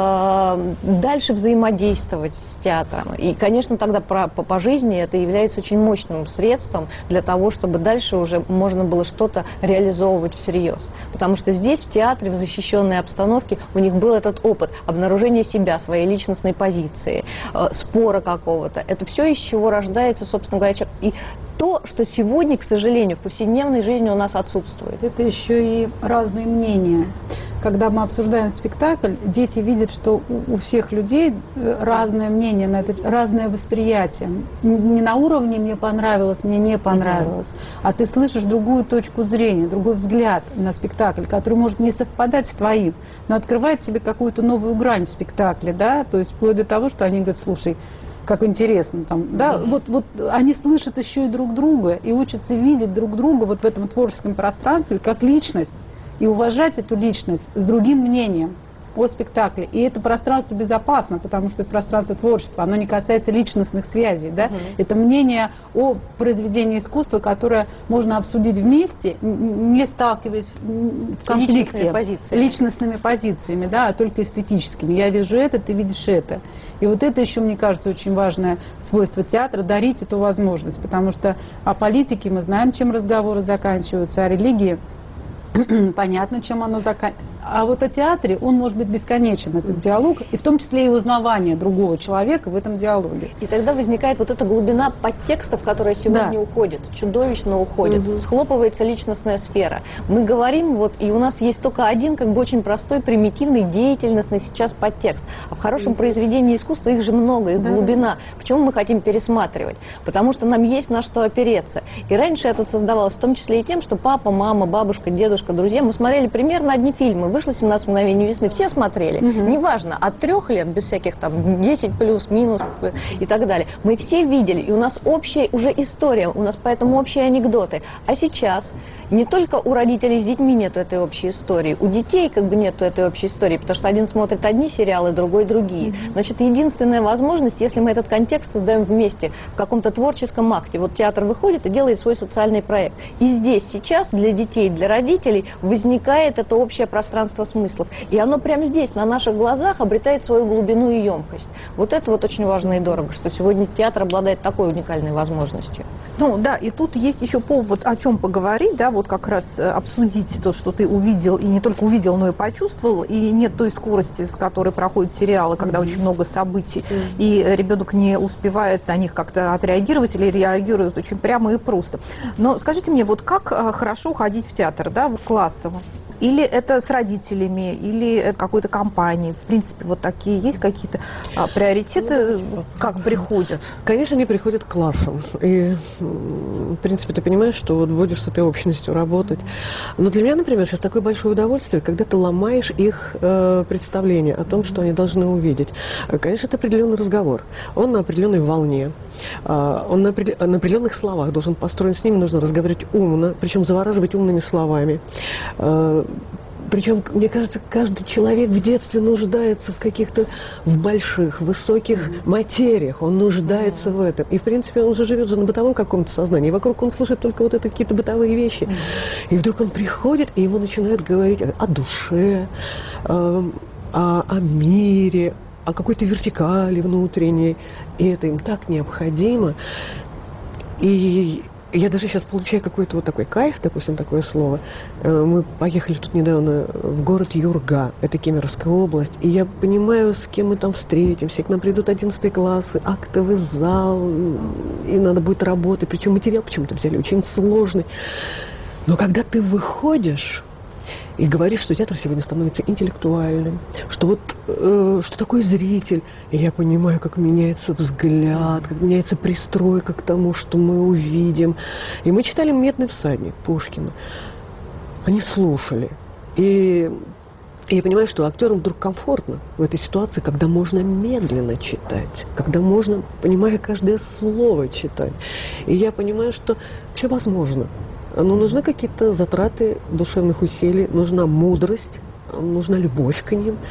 э, дальше взаимодействовать с театром. И, конечно, тогда по, по, по жизни это является очень мощным средством для того, чтобы дальше уже можно было что-то реализовывать всерьез. Потому что здесь, в театре, в защищенной обстановке, у них был этот опыт обнаружения себя, своей личностной позиции, э, спора какого-то. Это все, из чего рождается, собственно говоря, человек. И то, что сегодня, к сожалению, в повседневной жизни у нас отсутствует. Это еще и разные мнения. Когда мы обсуждаем спектакль, дети видят, что у, у всех людей разное мнение, на это, разное восприятие. Не на уровне «мне понравилось», «мне не понравилось», mm-hmm. а ты слышишь другую точку зрения, другой взгляд на спектакль, который может не совпадать с твоим, но открывает тебе какую-то новую грань в спектакле, да, то есть вплоть до того, что они говорят: слушай, как интересно там, да, mm-hmm. вот, вот они слышат еще и друг друга и учатся видеть друг друга вот в этом творческом пространстве как личность и уважать эту личность с другим мнением о спектакле. И это пространство безопасно, потому что это пространство творчества, оно не касается личностных связей, да, mm-hmm. это мнение о произведении искусства, которое можно обсудить вместе, не сталкиваясь в конфликте личностными позициями, личностными позициями, да, а только эстетическими. Я вижу это, ты видишь это. И вот это еще, мне кажется, очень важное свойство театра — дарить эту возможность, потому что о политике мы знаем, чем разговоры заканчиваются, о религии понятно, чем оно заканчивается. А вот о театре он может быть бесконечен, этот диалог, и в том числе и узнавание другого человека в этом диалоге. И тогда возникает вот эта глубина подтекстов, которая сегодня да. уходит, чудовищно уходит, угу. схлопывается личностная сфера. Мы говорим, вот, и у нас есть только один, как бы очень простой, примитивный, деятельностный сейчас подтекст. А в хорошем произведении искусства их же много, их да. глубина. Почему мы хотим пересматривать? Потому что нам есть на что опереться. И раньше это создавалось в том числе и тем, что папа, мама, бабушка, дедушка, друзья, мы смотрели примерно одни фильмы. Вышло семнадцать мгновений весны, все смотрели. Угу. Неважно, от трех лет, без всяких там десять плюс, минус и так далее. Мы все видели, и у нас общая уже история, у нас поэтому общие анекдоты. А сейчас не только у родителей с детьми нету этой общей истории, у детей как бы нету этой общей истории, потому что один смотрит одни сериалы, другой другие. Mm-hmm. Значит, единственная возможность, если мы этот контекст создаем вместе, в каком-то творческом акте. Вот театр выходит и делает свой социальный проект. И здесь сейчас для детей, для родителей возникает это общее пространство смыслов. И оно прямо здесь, на наших глазах, обретает свою глубину и емкость. Вот это вот очень важно и дорого, что сегодня театр обладает такой уникальной возможностью. Ну да, и тут есть еще повод о чем поговорить, да, вот как раз обсудить то, что ты увидел, и не только увидел, но и почувствовал, и нет той скорости, с которой проходят сериалы, когда mm-hmm. очень много событий, mm-hmm. и ребенок не успевает на них как-то отреагировать или реагирует очень прямо и просто. Но скажите мне, вот как хорошо ходить в театр, да, классово? Или это с родителями, или это какой-то компанией? В принципе, вот такие есть какие-то а, приоритеты, ну, как приходят? Конечно, они приходят классом. И, в принципе, ты понимаешь, что вот будешь с этой общностью работать. Но для меня, например, сейчас такое большое удовольствие, когда ты ломаешь их э, представление о том, что они должны увидеть. Конечно, это определенный разговор. Он на определенной волне. Э, он на, опред... на определенных словах должен построен. С ними нужно разговаривать умно, причем завораживать умными словами. Э, Причем, мне кажется, каждый человек в детстве нуждается в каких-то, в больших, высоких mm-hmm. материях. Он нуждается mm-hmm. в этом. И, в принципе, он же живет же на бытовом каком-то сознании. И вокруг он слышит только вот это какие-то бытовые вещи. Mm-hmm. И вдруг он приходит, и ему начинают говорить о душе, э, о, о мире, о какой-то вертикали внутренней. И это им так необходимо. И... Я даже сейчас получаю какой-то вот такой кайф, допустим, такое слово. Мы поехали тут недавно в город Юрга, это Кемеровская область, и я понимаю, с кем мы там встретимся. К нам придут одиннадцатые классы, актовый зал, и надо будет работать. Причем материал почему-то взяли очень сложный. Но когда ты выходишь и говоришь, что театр сегодня становится интеллектуальным, что вот э, что такое зритель, и я понимаю, как меняется взгляд, как меняется пристройка к тому, что мы увидим. И мы читали «Медный всадник» Пушкина. Они слушали. И, и я понимаю, что актерам вдруг комфортно в этой ситуации, когда можно медленно читать, когда можно, понимая каждое слово, читать. И я понимаю, что все возможно. Но нужны какие-то затраты душевных усилий, нужна мудрость, нужна любовь к ним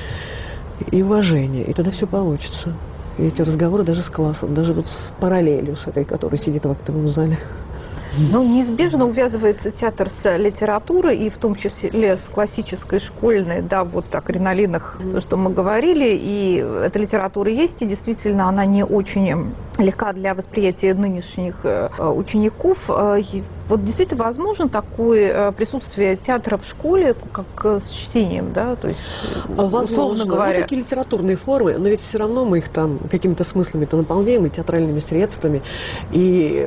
и уважение. И тогда все получится. И эти разговоры даже с классом, даже вот с параллелью, с этой, которая сидит в актовом зале. Ну, неизбежно увязывается театр с литературой, и в том числе с классической, школьной, да, вот о кринолинах, то, что мы говорили, и эта литература есть, и действительно она не очень легка для восприятия нынешних учеников. Вот действительно возможно такое присутствие театра в школе, как с чтением, да, то есть, возможно, говоря. Ну, такие литературные формы, но ведь все равно мы их там какими-то смыслами-то наполняем, и театральными средствами. И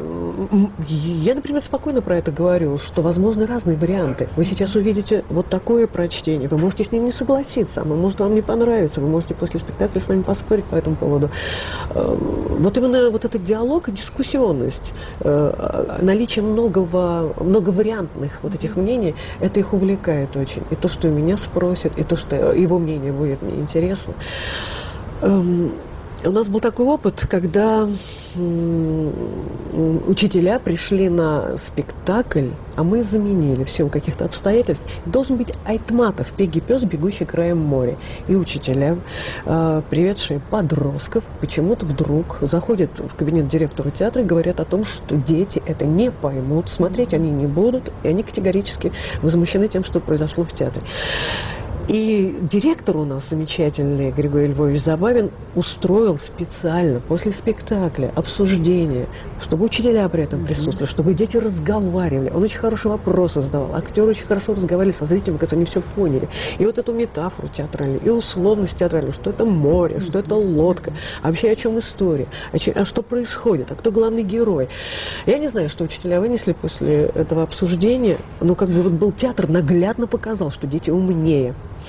я, например, спокойно про это говорю, что возможны разные варианты. Вы сейчас увидите вот такое прочтение, вы можете с ним не согласиться, а может вам не понравится, вы можете после спектакля с нами поспорить по этому поводу. Вот именно вот этот диалог и дискуссионность, наличие многого многовариантных вот этих мнений, это их увлекает очень. И то, что меня спросят, и то, что его мнение будет мне интересно. Эм, у нас был такой опыт, когда м, учителя пришли на спектакль, а мы заменили в силу каких-то обстоятельств. Должен быть Айтматов, Пегий пес, бегущий краем моря. И учителя, э, приведшие подростков, почему-то вдруг заходят в кабинет директора театра и говорят о том, что дети это не поймут, смотреть они не будут, и они категорически возмущены тем, что произошло в театре. И директор у нас замечательный, Григорий Львович Забавин, устроил специально после спектакля обсуждение, чтобы учителя при этом присутствовали, чтобы дети разговаривали. Он очень хорошие вопросы задавал. Актеры очень хорошо разговаривали со зрителями, когда они все поняли. И вот эту метафору театральную, и условность театральную, что это море, что это лодка, а вообще о чем история, а, че, а что происходит, а кто главный герой. Я не знаю, что учителя вынесли после этого обсуждения, но как бы вот был театр, наглядно показал, что дети умнее,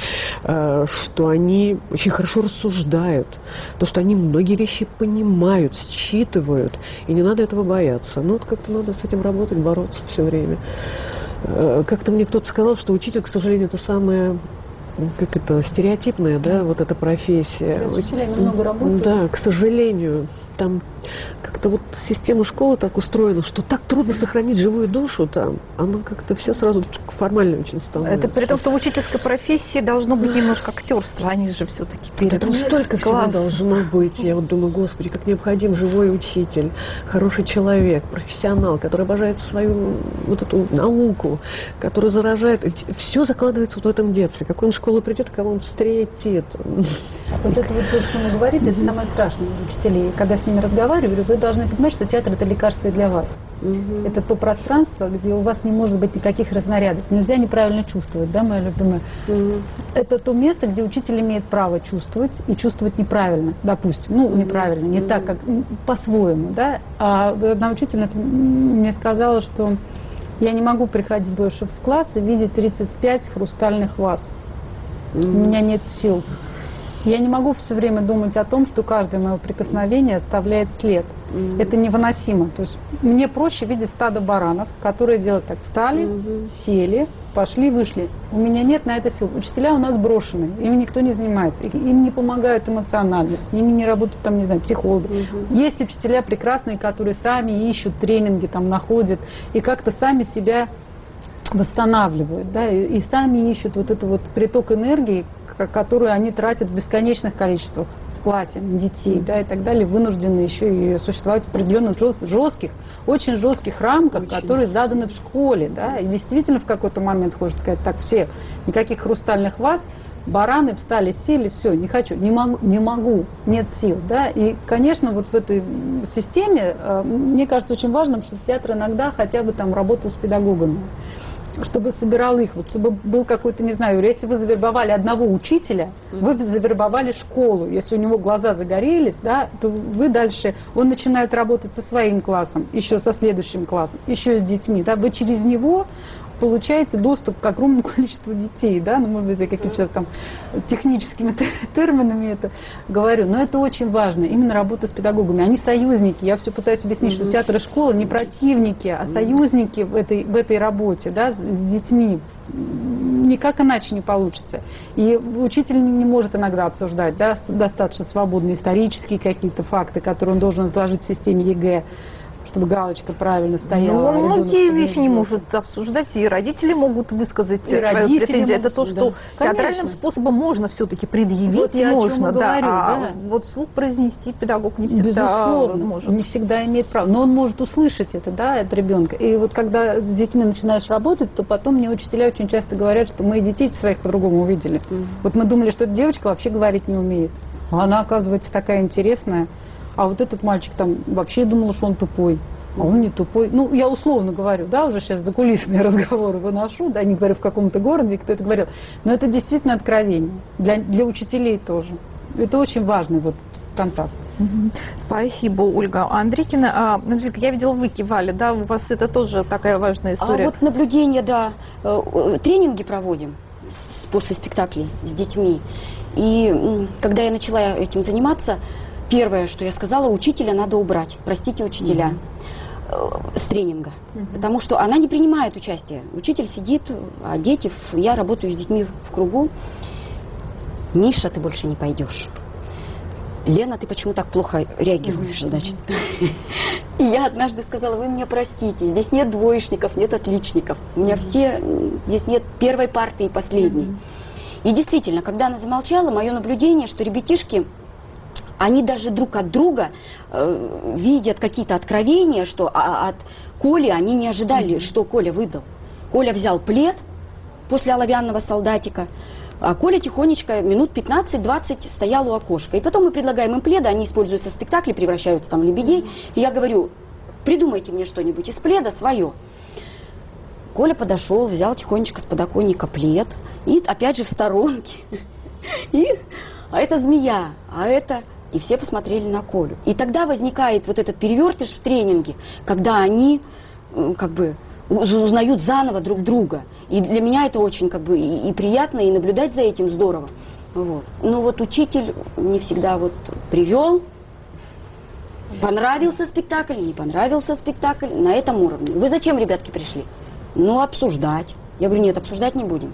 что они очень хорошо рассуждают, то, что они многие вещи понимают, считывают, и не надо этого бояться. Ну, вот как-то надо с этим работать, бороться все время. Как-то мне кто-то сказал, что учитель, к сожалению, это самое, как это, стереотипная, да, вот эта профессия. С учителями много работают. Да, к сожалению, там как-то вот система школы так устроена, что так трудно сохранить живую душу там. Оно как-то все сразу формально очень становится. Это при том, что в учительской профессии должно быть немножко актерство, они же все-таки перед Там столько всего должно быть. Я вот думаю, господи, как необходим живой учитель, хороший человек, профессионал, который обожает свою вот эту науку, который заражает. Все закладывается вот в этом детстве. Какой он в школу придет, кого он встретит. Вот это вот то, что вы говорите, это самое страшное для учителей. Когда с ними разговаривали, вы должны понимать, что театр — это лекарство и для вас. Mm-hmm. Это то пространство, где у вас не может быть никаких разнарядок. Нельзя неправильно чувствовать, да, моя любимая? Mm-hmm. Это то место, где учитель имеет право чувствовать и чувствовать неправильно, допустим. Ну, неправильно, не mm-hmm. так, как по-своему, да. А одна учительница мне сказала, что Я не могу приходить больше в класс и видеть тридцать пять хрустальных ваз. Mm-hmm. У меня нет сил. Я не могу все время думать о том, что каждое мое прикосновение оставляет след. Mm-hmm. Это невыносимо. То есть мне проще видеть стадо баранов, которые делают так. Встали, mm-hmm. сели, пошли, вышли. У меня нет на это сил. Учителя у нас брошены, ими никто не занимается. Им не помогают эмоционально, с ними не работают, там, не знаю, психологи. Mm-hmm. Есть учителя прекрасные, которые сами ищут тренинги, там, находят и как-то сами себя восстанавливают, да, и, и сами ищут вот этот вот приток энергии, которую они тратят в бесконечных количествах в классе на детей, да, и так далее, вынуждены еще и существовать в определенных жестких, очень жестких рамках, очень. Которые заданы в школе, да, и действительно в какой-то момент, хочется сказать, так, все, никаких хрустальных ваз, бараны встали, сели, все, не хочу, не могу, не могу, нет сил, да, и, конечно, вот в этой системе, мне кажется, очень важным, чтобы театр иногда хотя бы там работал с педагогами, чтобы собирал их, вот, чтобы был какой-то, не знаю, если вы завербовали одного учителя, вы завербовали школу, если у него глаза загорелись, да, то вы дальше, он начинает работать со своим классом, еще со следующим классом, еще с детьми, да, вы через него получаете доступ к огромному количеству детей, да, ну, может быть, я какими-то сейчас там техническими терминами это говорю, но это очень важно, именно работа с педагогами, они союзники, я все пытаюсь объяснить, mm-hmm. что театр и школа не противники, а союзники в этой, в этой работе, да, с детьми, никак иначе не получится, и учитель не может иногда обсуждать, да, достаточно свободные исторические какие-то факты, которые он должен изложить в системе ЕГЭ, чтобы галочка правильно стояла. Ну, он многие вещи не может обсуждать, и родители могут высказать и свою претензию. Это то, что да, театральным конечно. способом можно все-таки предъявить, вот я можно, да, говорю, а да. вот вслух произнести педагог не всегда Безусловно, может. Не всегда имеет право, но он может услышать это, да, от ребенка. И вот когда с детьми начинаешь работать, то потом мне учителя очень часто говорят, что мы и детей своих по-другому увидели. Mm-hmm. Вот мы думали, что эта девочка вообще говорить не умеет, а она, оказывается, такая интересная. А вот этот мальчик там вообще думал, что он тупой. А он не тупой. Ну, я условно говорю, да, уже сейчас за кулисами разговоры выношу, да, не говорю в каком-то городе, кто это говорил. Но это действительно откровение. Для, для учителей тоже. Это очень важный вот контакт. Угу. Спасибо, Ольга Андрикина. А, Анжелика, я видела, вы кивали, да, у вас это тоже такая важная история. А вот наблюдение, да, тренинги проводим после спектаклей с детьми. И когда я начала этим заниматься, первое, что я сказала, учителя надо убрать. Простите, учителя. Угу. С тренинга, uh-huh. потому что она не принимает участие. Учитель сидит, а дети, я работаю с детьми в кругу. Миша, ты больше не пойдешь. Лена, ты почему так плохо реагируешь, uh-huh. значит? И я однажды сказала, вы меня простите, здесь нет двоечников, нет отличников. У меня uh-huh. все, здесь нет первой парты и последней. Uh-huh. И действительно, когда она замолчала, мое наблюдение, что ребятишки, они даже друг от друга э, видят какие-то откровения, что а, от Коли они не ожидали, mm-hmm. что Коля выдал. Коля взял плед после оловянного солдатика, а Коля тихонечко минут пятнадцать-двадцать стоял у окошка. И потом мы предлагаем им пледы, они используются в спектакле, превращаются там в лебедей. Mm-hmm. И я говорю, придумайте мне что-нибудь из пледа свое. Коля подошел, взял тихонечко с подоконника плед, и опять же в сторонке. И, а это змея, а это... И все посмотрели на Колю. И тогда возникает вот этот перевертыш в тренинге, когда они как бы узнают заново друг друга. И для меня это очень как бы и, и приятно, и наблюдать за этим здорово. Вот. Но вот учитель не всегда вот привел, понравился спектакль, не понравился спектакль, на этом уровне. Вы зачем, ребятки, пришли? Ну, обсуждать. Я говорю, нет, обсуждать не будем.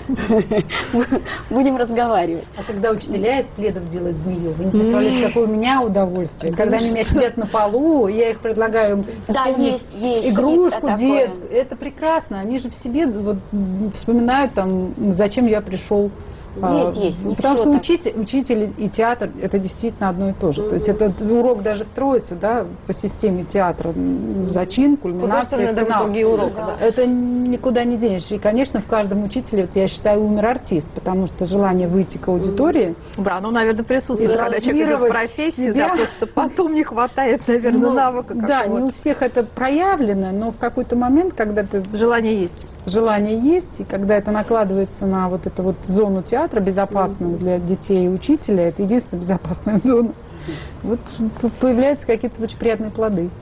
Будем разговаривать. А когда учителя из пледов делают змею, вы не представляете, какое у меня удовольствие. Когда они у меня сидят на полу, я их предлагаю вспомнить игрушку детскую. Это прекрасно. Они же в себе вот вспоминают, там, зачем я пришел. Есть, есть. Не Потому что учитель, учитель и театр это действительно одно и то же. Mm-hmm. То есть этот урок даже строится, да, по системе театра. Зачин, кульминация, финал. Другие уроки, да. Это никуда не денешь. И, конечно, в каждом учителе, вот, я считаю, умер артист, потому что желание выйти к аудитории. Mm-hmm. Да, ну, наверное, присутствует, когда человек идет в профессию, да, просто потом не хватает, наверное, ну, навыка какого-то. Да, не у всех это проявлено, но в какой-то момент, когда ты... Желание есть. Желание есть, и когда это накладывается на вот эту вот зону театра, безопасную mm-hmm. для детей и учителя, это единственная безопасная зона, вот появляются какие-то очень приятные плоды.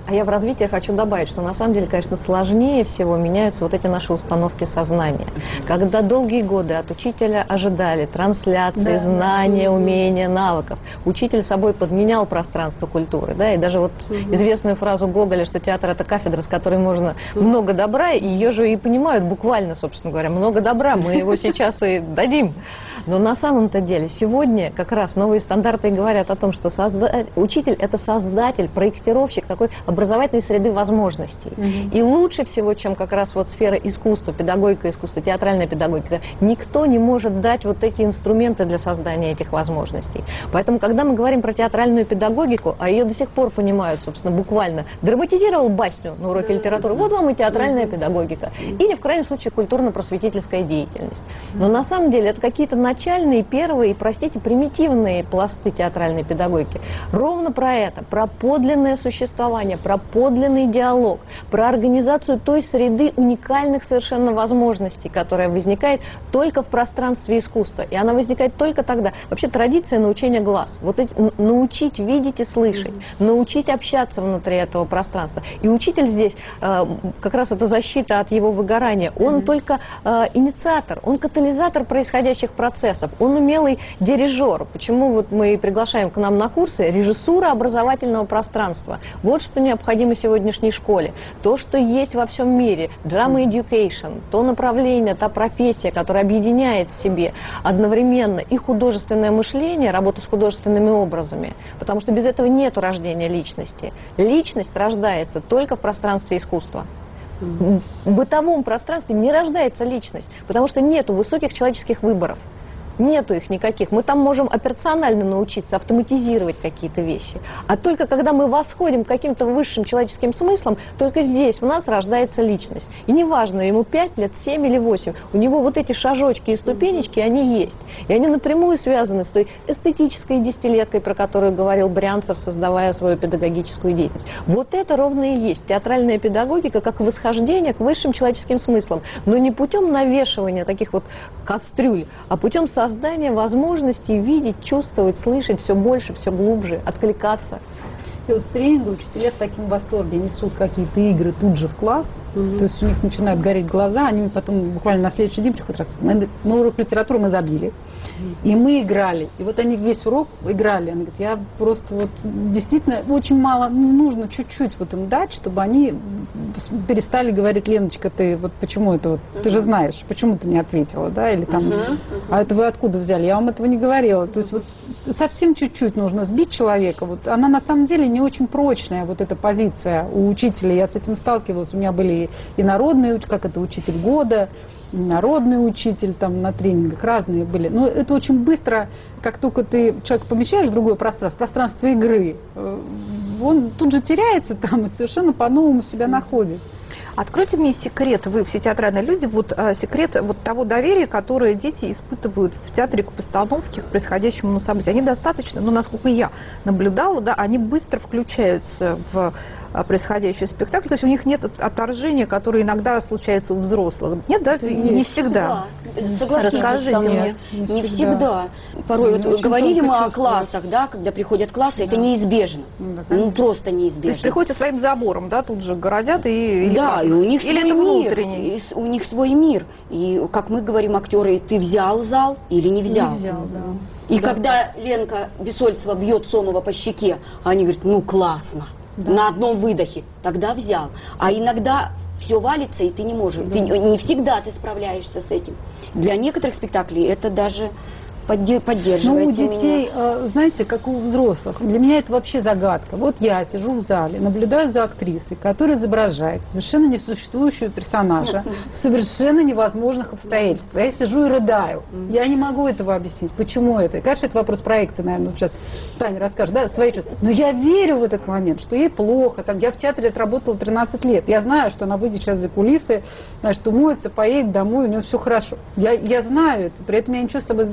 А я в развитии хочу добавить, что на самом деле, конечно, сложнее всего меняются вот эти наши установки сознания. Когда долгие годы от учителя ожидали трансляции, Да. знания, умения, навыков, учитель собой подменял пространство культуры. Да? И даже вот известную фразу Гоголя, что театр — это кафедра, с которой можно много добра, и ее же и понимают буквально, собственно говоря, много добра, мы его сейчас и дадим. Но на самом-то деле сегодня как раз новые стандарты говорят о том, что созда... учитель — это создатель, проектировщик такой образовательной среды возможностей. Mm-hmm. И лучше всего, чем как раз вот сфера искусства, педагогика искусства, театральная педагогика, никто не может дать вот эти инструменты для создания этих возможностей. Поэтому, когда мы говорим про театральную педагогику, а ее до сих пор понимают, собственно, буквально, драматизировал басню на уроке литературы, вот вам и театральная педагогика. Или, в крайнем случае, культурно-просветительская деятельность. Но на самом деле это какие-то начальные, первые, простите, примитивные пласты театральной педагогики. Ровно про это, про подлинное существование, про подлинный диалог, про организацию той среды уникальных совершенно возможностей, которая возникает только в пространстве искусства. И она возникает только тогда. Вообще традиция научения глаз. Вот эти, научить видеть и слышать, mm-hmm. научить общаться внутри этого пространства. И учитель здесь, э, как раз это защита от его выгорания, он mm-hmm. только э, инициатор, он катализатор происходящих процессов, он умелый дирижер. Почему вот мы приглашаем к нам на курсы режиссура образовательного пространства? Вот что необходимо сегодняшней школе. То, что есть во всем мире, drama education, то направление, та профессия, которая объединяет в себе одновременно и художественное мышление, работу с художественными образами, потому что без этого нет рождения личности. Личность рождается только в пространстве искусства. В бытовом пространстве не рождается личность, потому что нету высоких человеческих выборов. Нету их никаких. Мы там можем операционально научиться автоматизировать какие-то вещи. А только когда мы восходим к каким-то высшим человеческим смыслам, только здесь в нас рождается личность. И неважно, ему пять лет, семь или восемь, у него вот эти шажочки и ступенечки, они есть. И они напрямую связаны с той эстетической десятилеткой, про которую говорил Брянцев, создавая свою педагогическую деятельность. Вот это ровно и есть театральная педагогика, как восхождение к высшим человеческим смыслам. Но не путем навешивания таких вот кастрюль, а путем создания создание возможностей видеть, чувствовать, слышать все больше, все глубже, откликаться. И вот с тренинга учителя в таком восторге несут какие-то игры тут же в класс, mm-hmm. то есть у них начинают гореть глаза, они потом буквально на следующий день приходят, раз, мы, мы урок литературы мы забили, mm-hmm. и мы играли, и вот они весь урок играли, они говорят, я просто вот действительно очень мало, нужно чуть-чуть вот им дать, чтобы они перестали говорить, Леночка, ты вот почему это вот, mm-hmm. ты же знаешь, почему ты не ответила, да, или там, mm-hmm. а это вы откуда взяли, я вам этого не говорила, то есть вот совсем чуть-чуть нужно сбить человека, вот она на самом деле не очень прочная, вот эта позиция у учителя, я с этим сталкивалась, у меня были и народные, как это, учитель года, и народный учитель там на тренингах, разные были, но это очень быстро, как только ты человека помещаешь в другое пространство, пространство игры, он тут же теряется там и совершенно по-новому себя находит. Откройте мне секрет, вы все театральные люди, вот а, секрет вот того доверия, которое дети испытывают в театре к постановке, к происходящему на событию. Они достаточно, ну, насколько я наблюдала, да, они быстро включаются в а, происходящий спектакль, то есть у них нет отторжения, которое иногда случается у взрослых. Нет, да? Не, не всегда. Расскажите мне. Не всегда. всегда. Порой вот говорили мы о классах, да, когда приходят классы, да. это неизбежно. Ну, ну просто неизбежно. То есть приходите своим забором, да, тут же городят и... Да, и у них или свой это внутренний. Мир, и у них свой мир. И, как мы говорим, актеры, ты взял зал или не взял? Не взял, да. И да. когда Ленка Бессольцева бьет Сомова по щеке, они говорят, ну классно, да. на одном выдохе, тогда взял. А иногда все валится, и ты не можешь. Да. Ты, не всегда ты справляешься с этим. Для некоторых спектаклей это даже... поддерживает. Ну, у детей, меня. знаете, как у взрослых, для меня это вообще загадка. Вот я сижу в зале, наблюдаю за актрисой, которая изображает совершенно несуществующего персонажа в совершенно невозможных обстоятельствах. Я сижу и рыдаю. Я не могу этого объяснить. Почему это? Конечно, это вопрос проекции, наверное, вот сейчас Таня расскажет, да, свои чувства. Но я верю в этот момент, что ей плохо. Там, я в театре отработала тринадцать лет. Я знаю, что она выйдет сейчас за кулисы, значит, умоется, поедет домой, у нее все хорошо. Я, я знаю это, при этом я ничего с собой сделать не могу.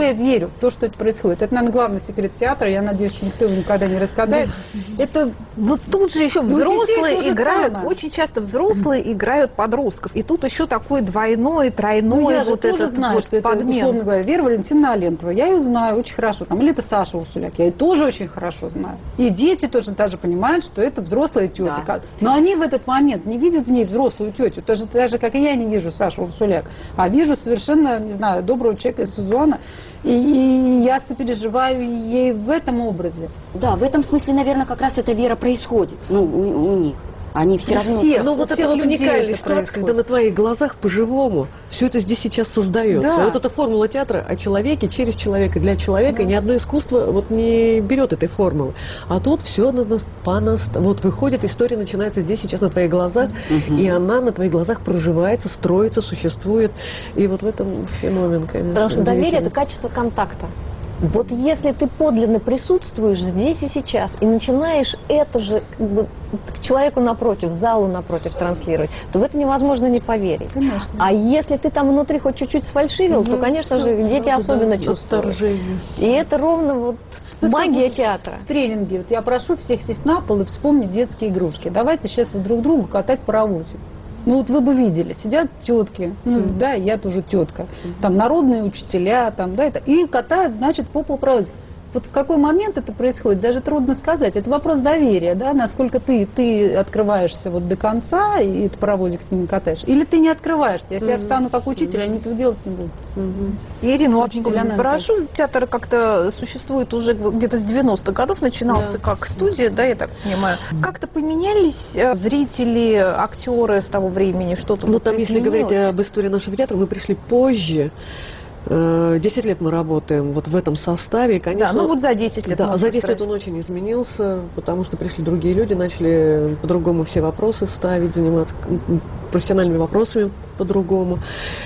я верю в то, что это происходит. Это, наверное, главный секрет театра. Я надеюсь, что никто его никогда не разгадает. Это Но тут же еще Ну, взрослые детей то же играют, самое. очень часто взрослые играют подростков. И тут еще такой двойной, тройной Ну, я же вот тоже этот знаю, вот что это, подмен. условно говоря, Вера Валентиновна Алентова. Я ее знаю очень хорошо. Там, или это Саша Урсуляк. Я ее тоже очень хорошо знаю. И дети тоже даже понимают, что это взрослая тетя. Да. Но они в этот момент не видят в ней взрослую тетю. Тоже, так же, как и я не вижу Сашу Урсуляк. А вижу совершенно, не знаю, доброго человека из Сузуана. И, и я сопереживаю ей в этом образе. Да, в этом смысле, наверное, как раз эта вера происходит. Ну, у, у них. Они все У равно... всех. Ну, у вот это всех вот людей уникальная это ситуация, происходит. когда на твоих глазах по-живому все это здесь сейчас создается. Да. Вот эта формула театра о человеке, через человека, для человека. Да. Ни одно искусство вот не берет этой формулы. А тут все по нас. Вот выходит, история начинается здесь сейчас на твоих глазах, Мгм. и она на твоих глазах проживается, строится, существует. И вот в этом феномен, конечно. Потому что доверие – это удивительный. качество контакта. Вот если ты подлинно присутствуешь здесь и сейчас и начинаешь это же как бы, к человеку напротив, залу напротив транслировать, то в это невозможно не поверить. Конечно. А если ты там внутри хоть чуть-чуть сфальшивил, то, конечно же, дети Сразу, особенно да, чувствуют. отторжение. И это ровно вот Ну, магия как театра. В тренинге вот я прошу всех сесть на пол и вспомнить детские игрушки. Давайте сейчас вот друг другу катать паровозик. Ну вот вы бы видели, сидят тетки, ну Мгм. да, я тоже тетка, там народные учителя, там, да, это, и катают, значит, по полу паровозик. Вот в какой момент это происходит, даже трудно сказать. Это вопрос доверия, да, насколько ты, ты открываешься вот до конца, и этот паровозик с ними катаешь, или ты не открываешься. Если я Мгм. встану как учитель, они этого делать не будут. Мгм. Ирина Учителя, Латникова, наверное, прошу, театр как-то существует уже где-то с девяностых годов, начинался Да. как студия, да, я так понимаю. Как-то поменялись э, зрители, актеры с того времени, что-то Ну, вот там, если изменилось? говорить об истории нашего театра, мы пришли позже. Э, Десять лет мы работаем вот в этом составе. И, конечно, Да, ну вот за десять лет. да, можно за десять лет сказать. он очень изменился, потому что пришли другие люди, начали по-другому все вопросы ставить, заниматься м, профессиональными вопросами по-другому.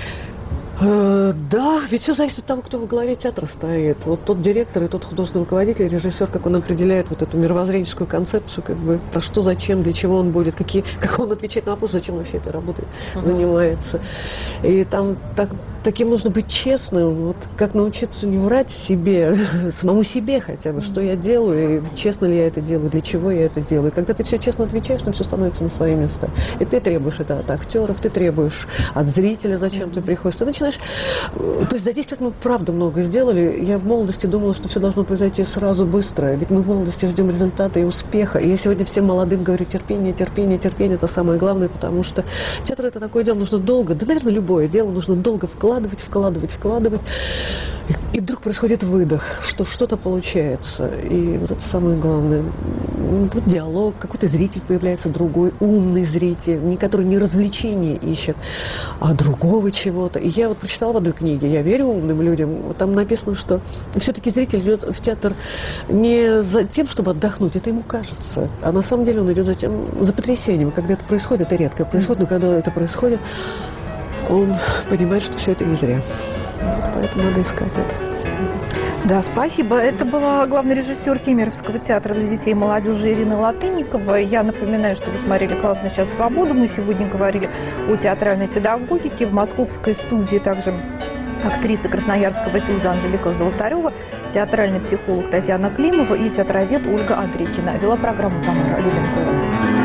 Э, Да, ведь все зависит от того, кто во главе театра стоит. Вот тот директор и тот художественный руководитель, режиссер, как он определяет вот эту мировоззренческую концепцию, как бы про что, зачем, для чего он будет, какие, как он отвечает на вопрос, зачем вообще этой работой Мгм. занимается. И там так, таким нужно быть честным, вот как научиться не врать себе, самому себе хотя бы, что я делаю, и честно ли я это делаю, для чего я это делаю. И когда ты все честно отвечаешь, там все становится на свои места. И ты требуешь это от актеров, ты требуешь от зрителя, зачем ты приходишь. Ты начинаешь... э, То есть за десять лет мы правда много сделали. Я в молодости думала, что все должно произойти сразу быстро. Ведь мы в молодости ждем результата и успеха. И я сегодня всем молодым говорю, терпение, терпение, терпение, это самое главное, потому что театр это такое дело, нужно долго, да, наверное, любое дело нужно долго вкладывать, вкладывать, вкладывать. И, и вдруг происходит выдох, что что-то получается. И вот это самое главное. Ну, тут диалог, какой-то зритель появляется другой, умный зритель, не который не развлечения ищет, а другого чего-то. И я вот прочитала в одной книге, я верю умным людям, вот там написано, что все-таки зритель идет в театр не за тем, чтобы отдохнуть, это ему кажется, а на самом деле он идет за тем, за потрясением. Когда это происходит, это редко происходит, но когда это происходит, он понимает, что все это не зря. Вот поэтому надо искать это. Да, спасибо. Это была главный режиссер Кемеровского театра для детей и молодежи Ирина Латынникова. Я напоминаю, что вы смотрели «Классный час свободы». Мы сегодня говорили о театральной педагогике. В московской студии также актриса Красноярского ТЮЗа Анжелика Золотарева, театральный психолог Татьяна Климова и театровед Ольга Абрекина. Вела программу Тамара Люленкова.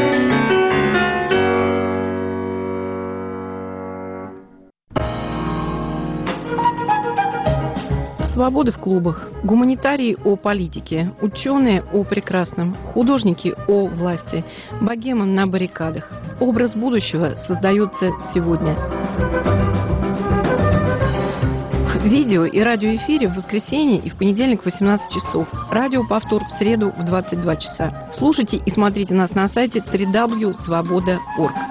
Свобода в клубах, гуманитарии о политике, ученые о прекрасном, художники о власти, богема на баррикадах. Образ будущего создается сегодня. Видео и радиоэфире в воскресенье и в понедельник в восемнадцать часов. Радиоповтор в среду в двадцать два часа. Слушайте и смотрите нас на сайте дабл ю дабл ю дабл ю точка свобода точка орг.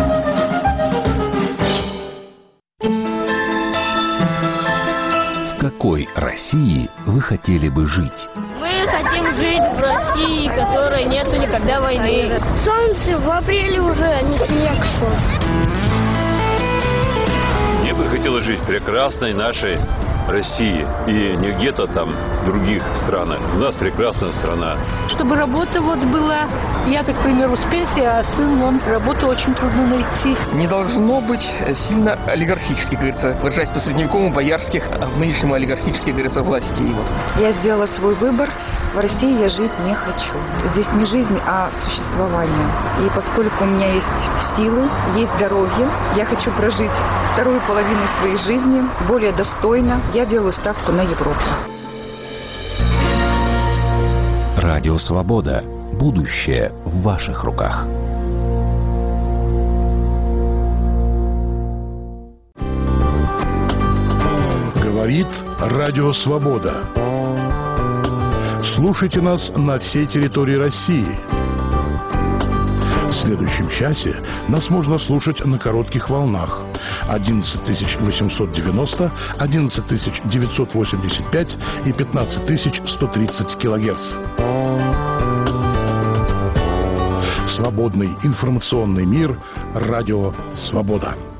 В какой России вы хотели бы жить? Мы хотим жить в России, в которой нету никогда войны. Солнце в апреле уже, а не снег, что. Мне бы хотелось жить в прекрасной нашей России и не где-то там в других странах. У нас прекрасная страна. Чтобы работа вот была, я, так, к примеру, с пенсии, а сын, вон, работу очень трудно найти. Не должно быть сильно олигархически, говорится, выражаясь по-средневековому, боярских, а в нынешнем олигархических, говорится, властей. Вот. Я сделала свой выбор. В России я жить не хочу. Здесь не жизнь, а существование. И поскольку у меня есть силы, есть здоровье, я хочу прожить вторую половину своей жизни более достойно. Я делаю ставку на Европу. Радио Свобода. Будущее в ваших руках. Говорит Радио Свобода. Слушайте нас на всей территории России. В следующем часе нас можно слушать на коротких волнах одиннадцать тысяч восемьсот девяносто, одиннадцать тысяч девятьсот восемьдесят пять и пятнадцать тысяч сто тридцать килогерц. Свободный информационный мир. Радио Свобода.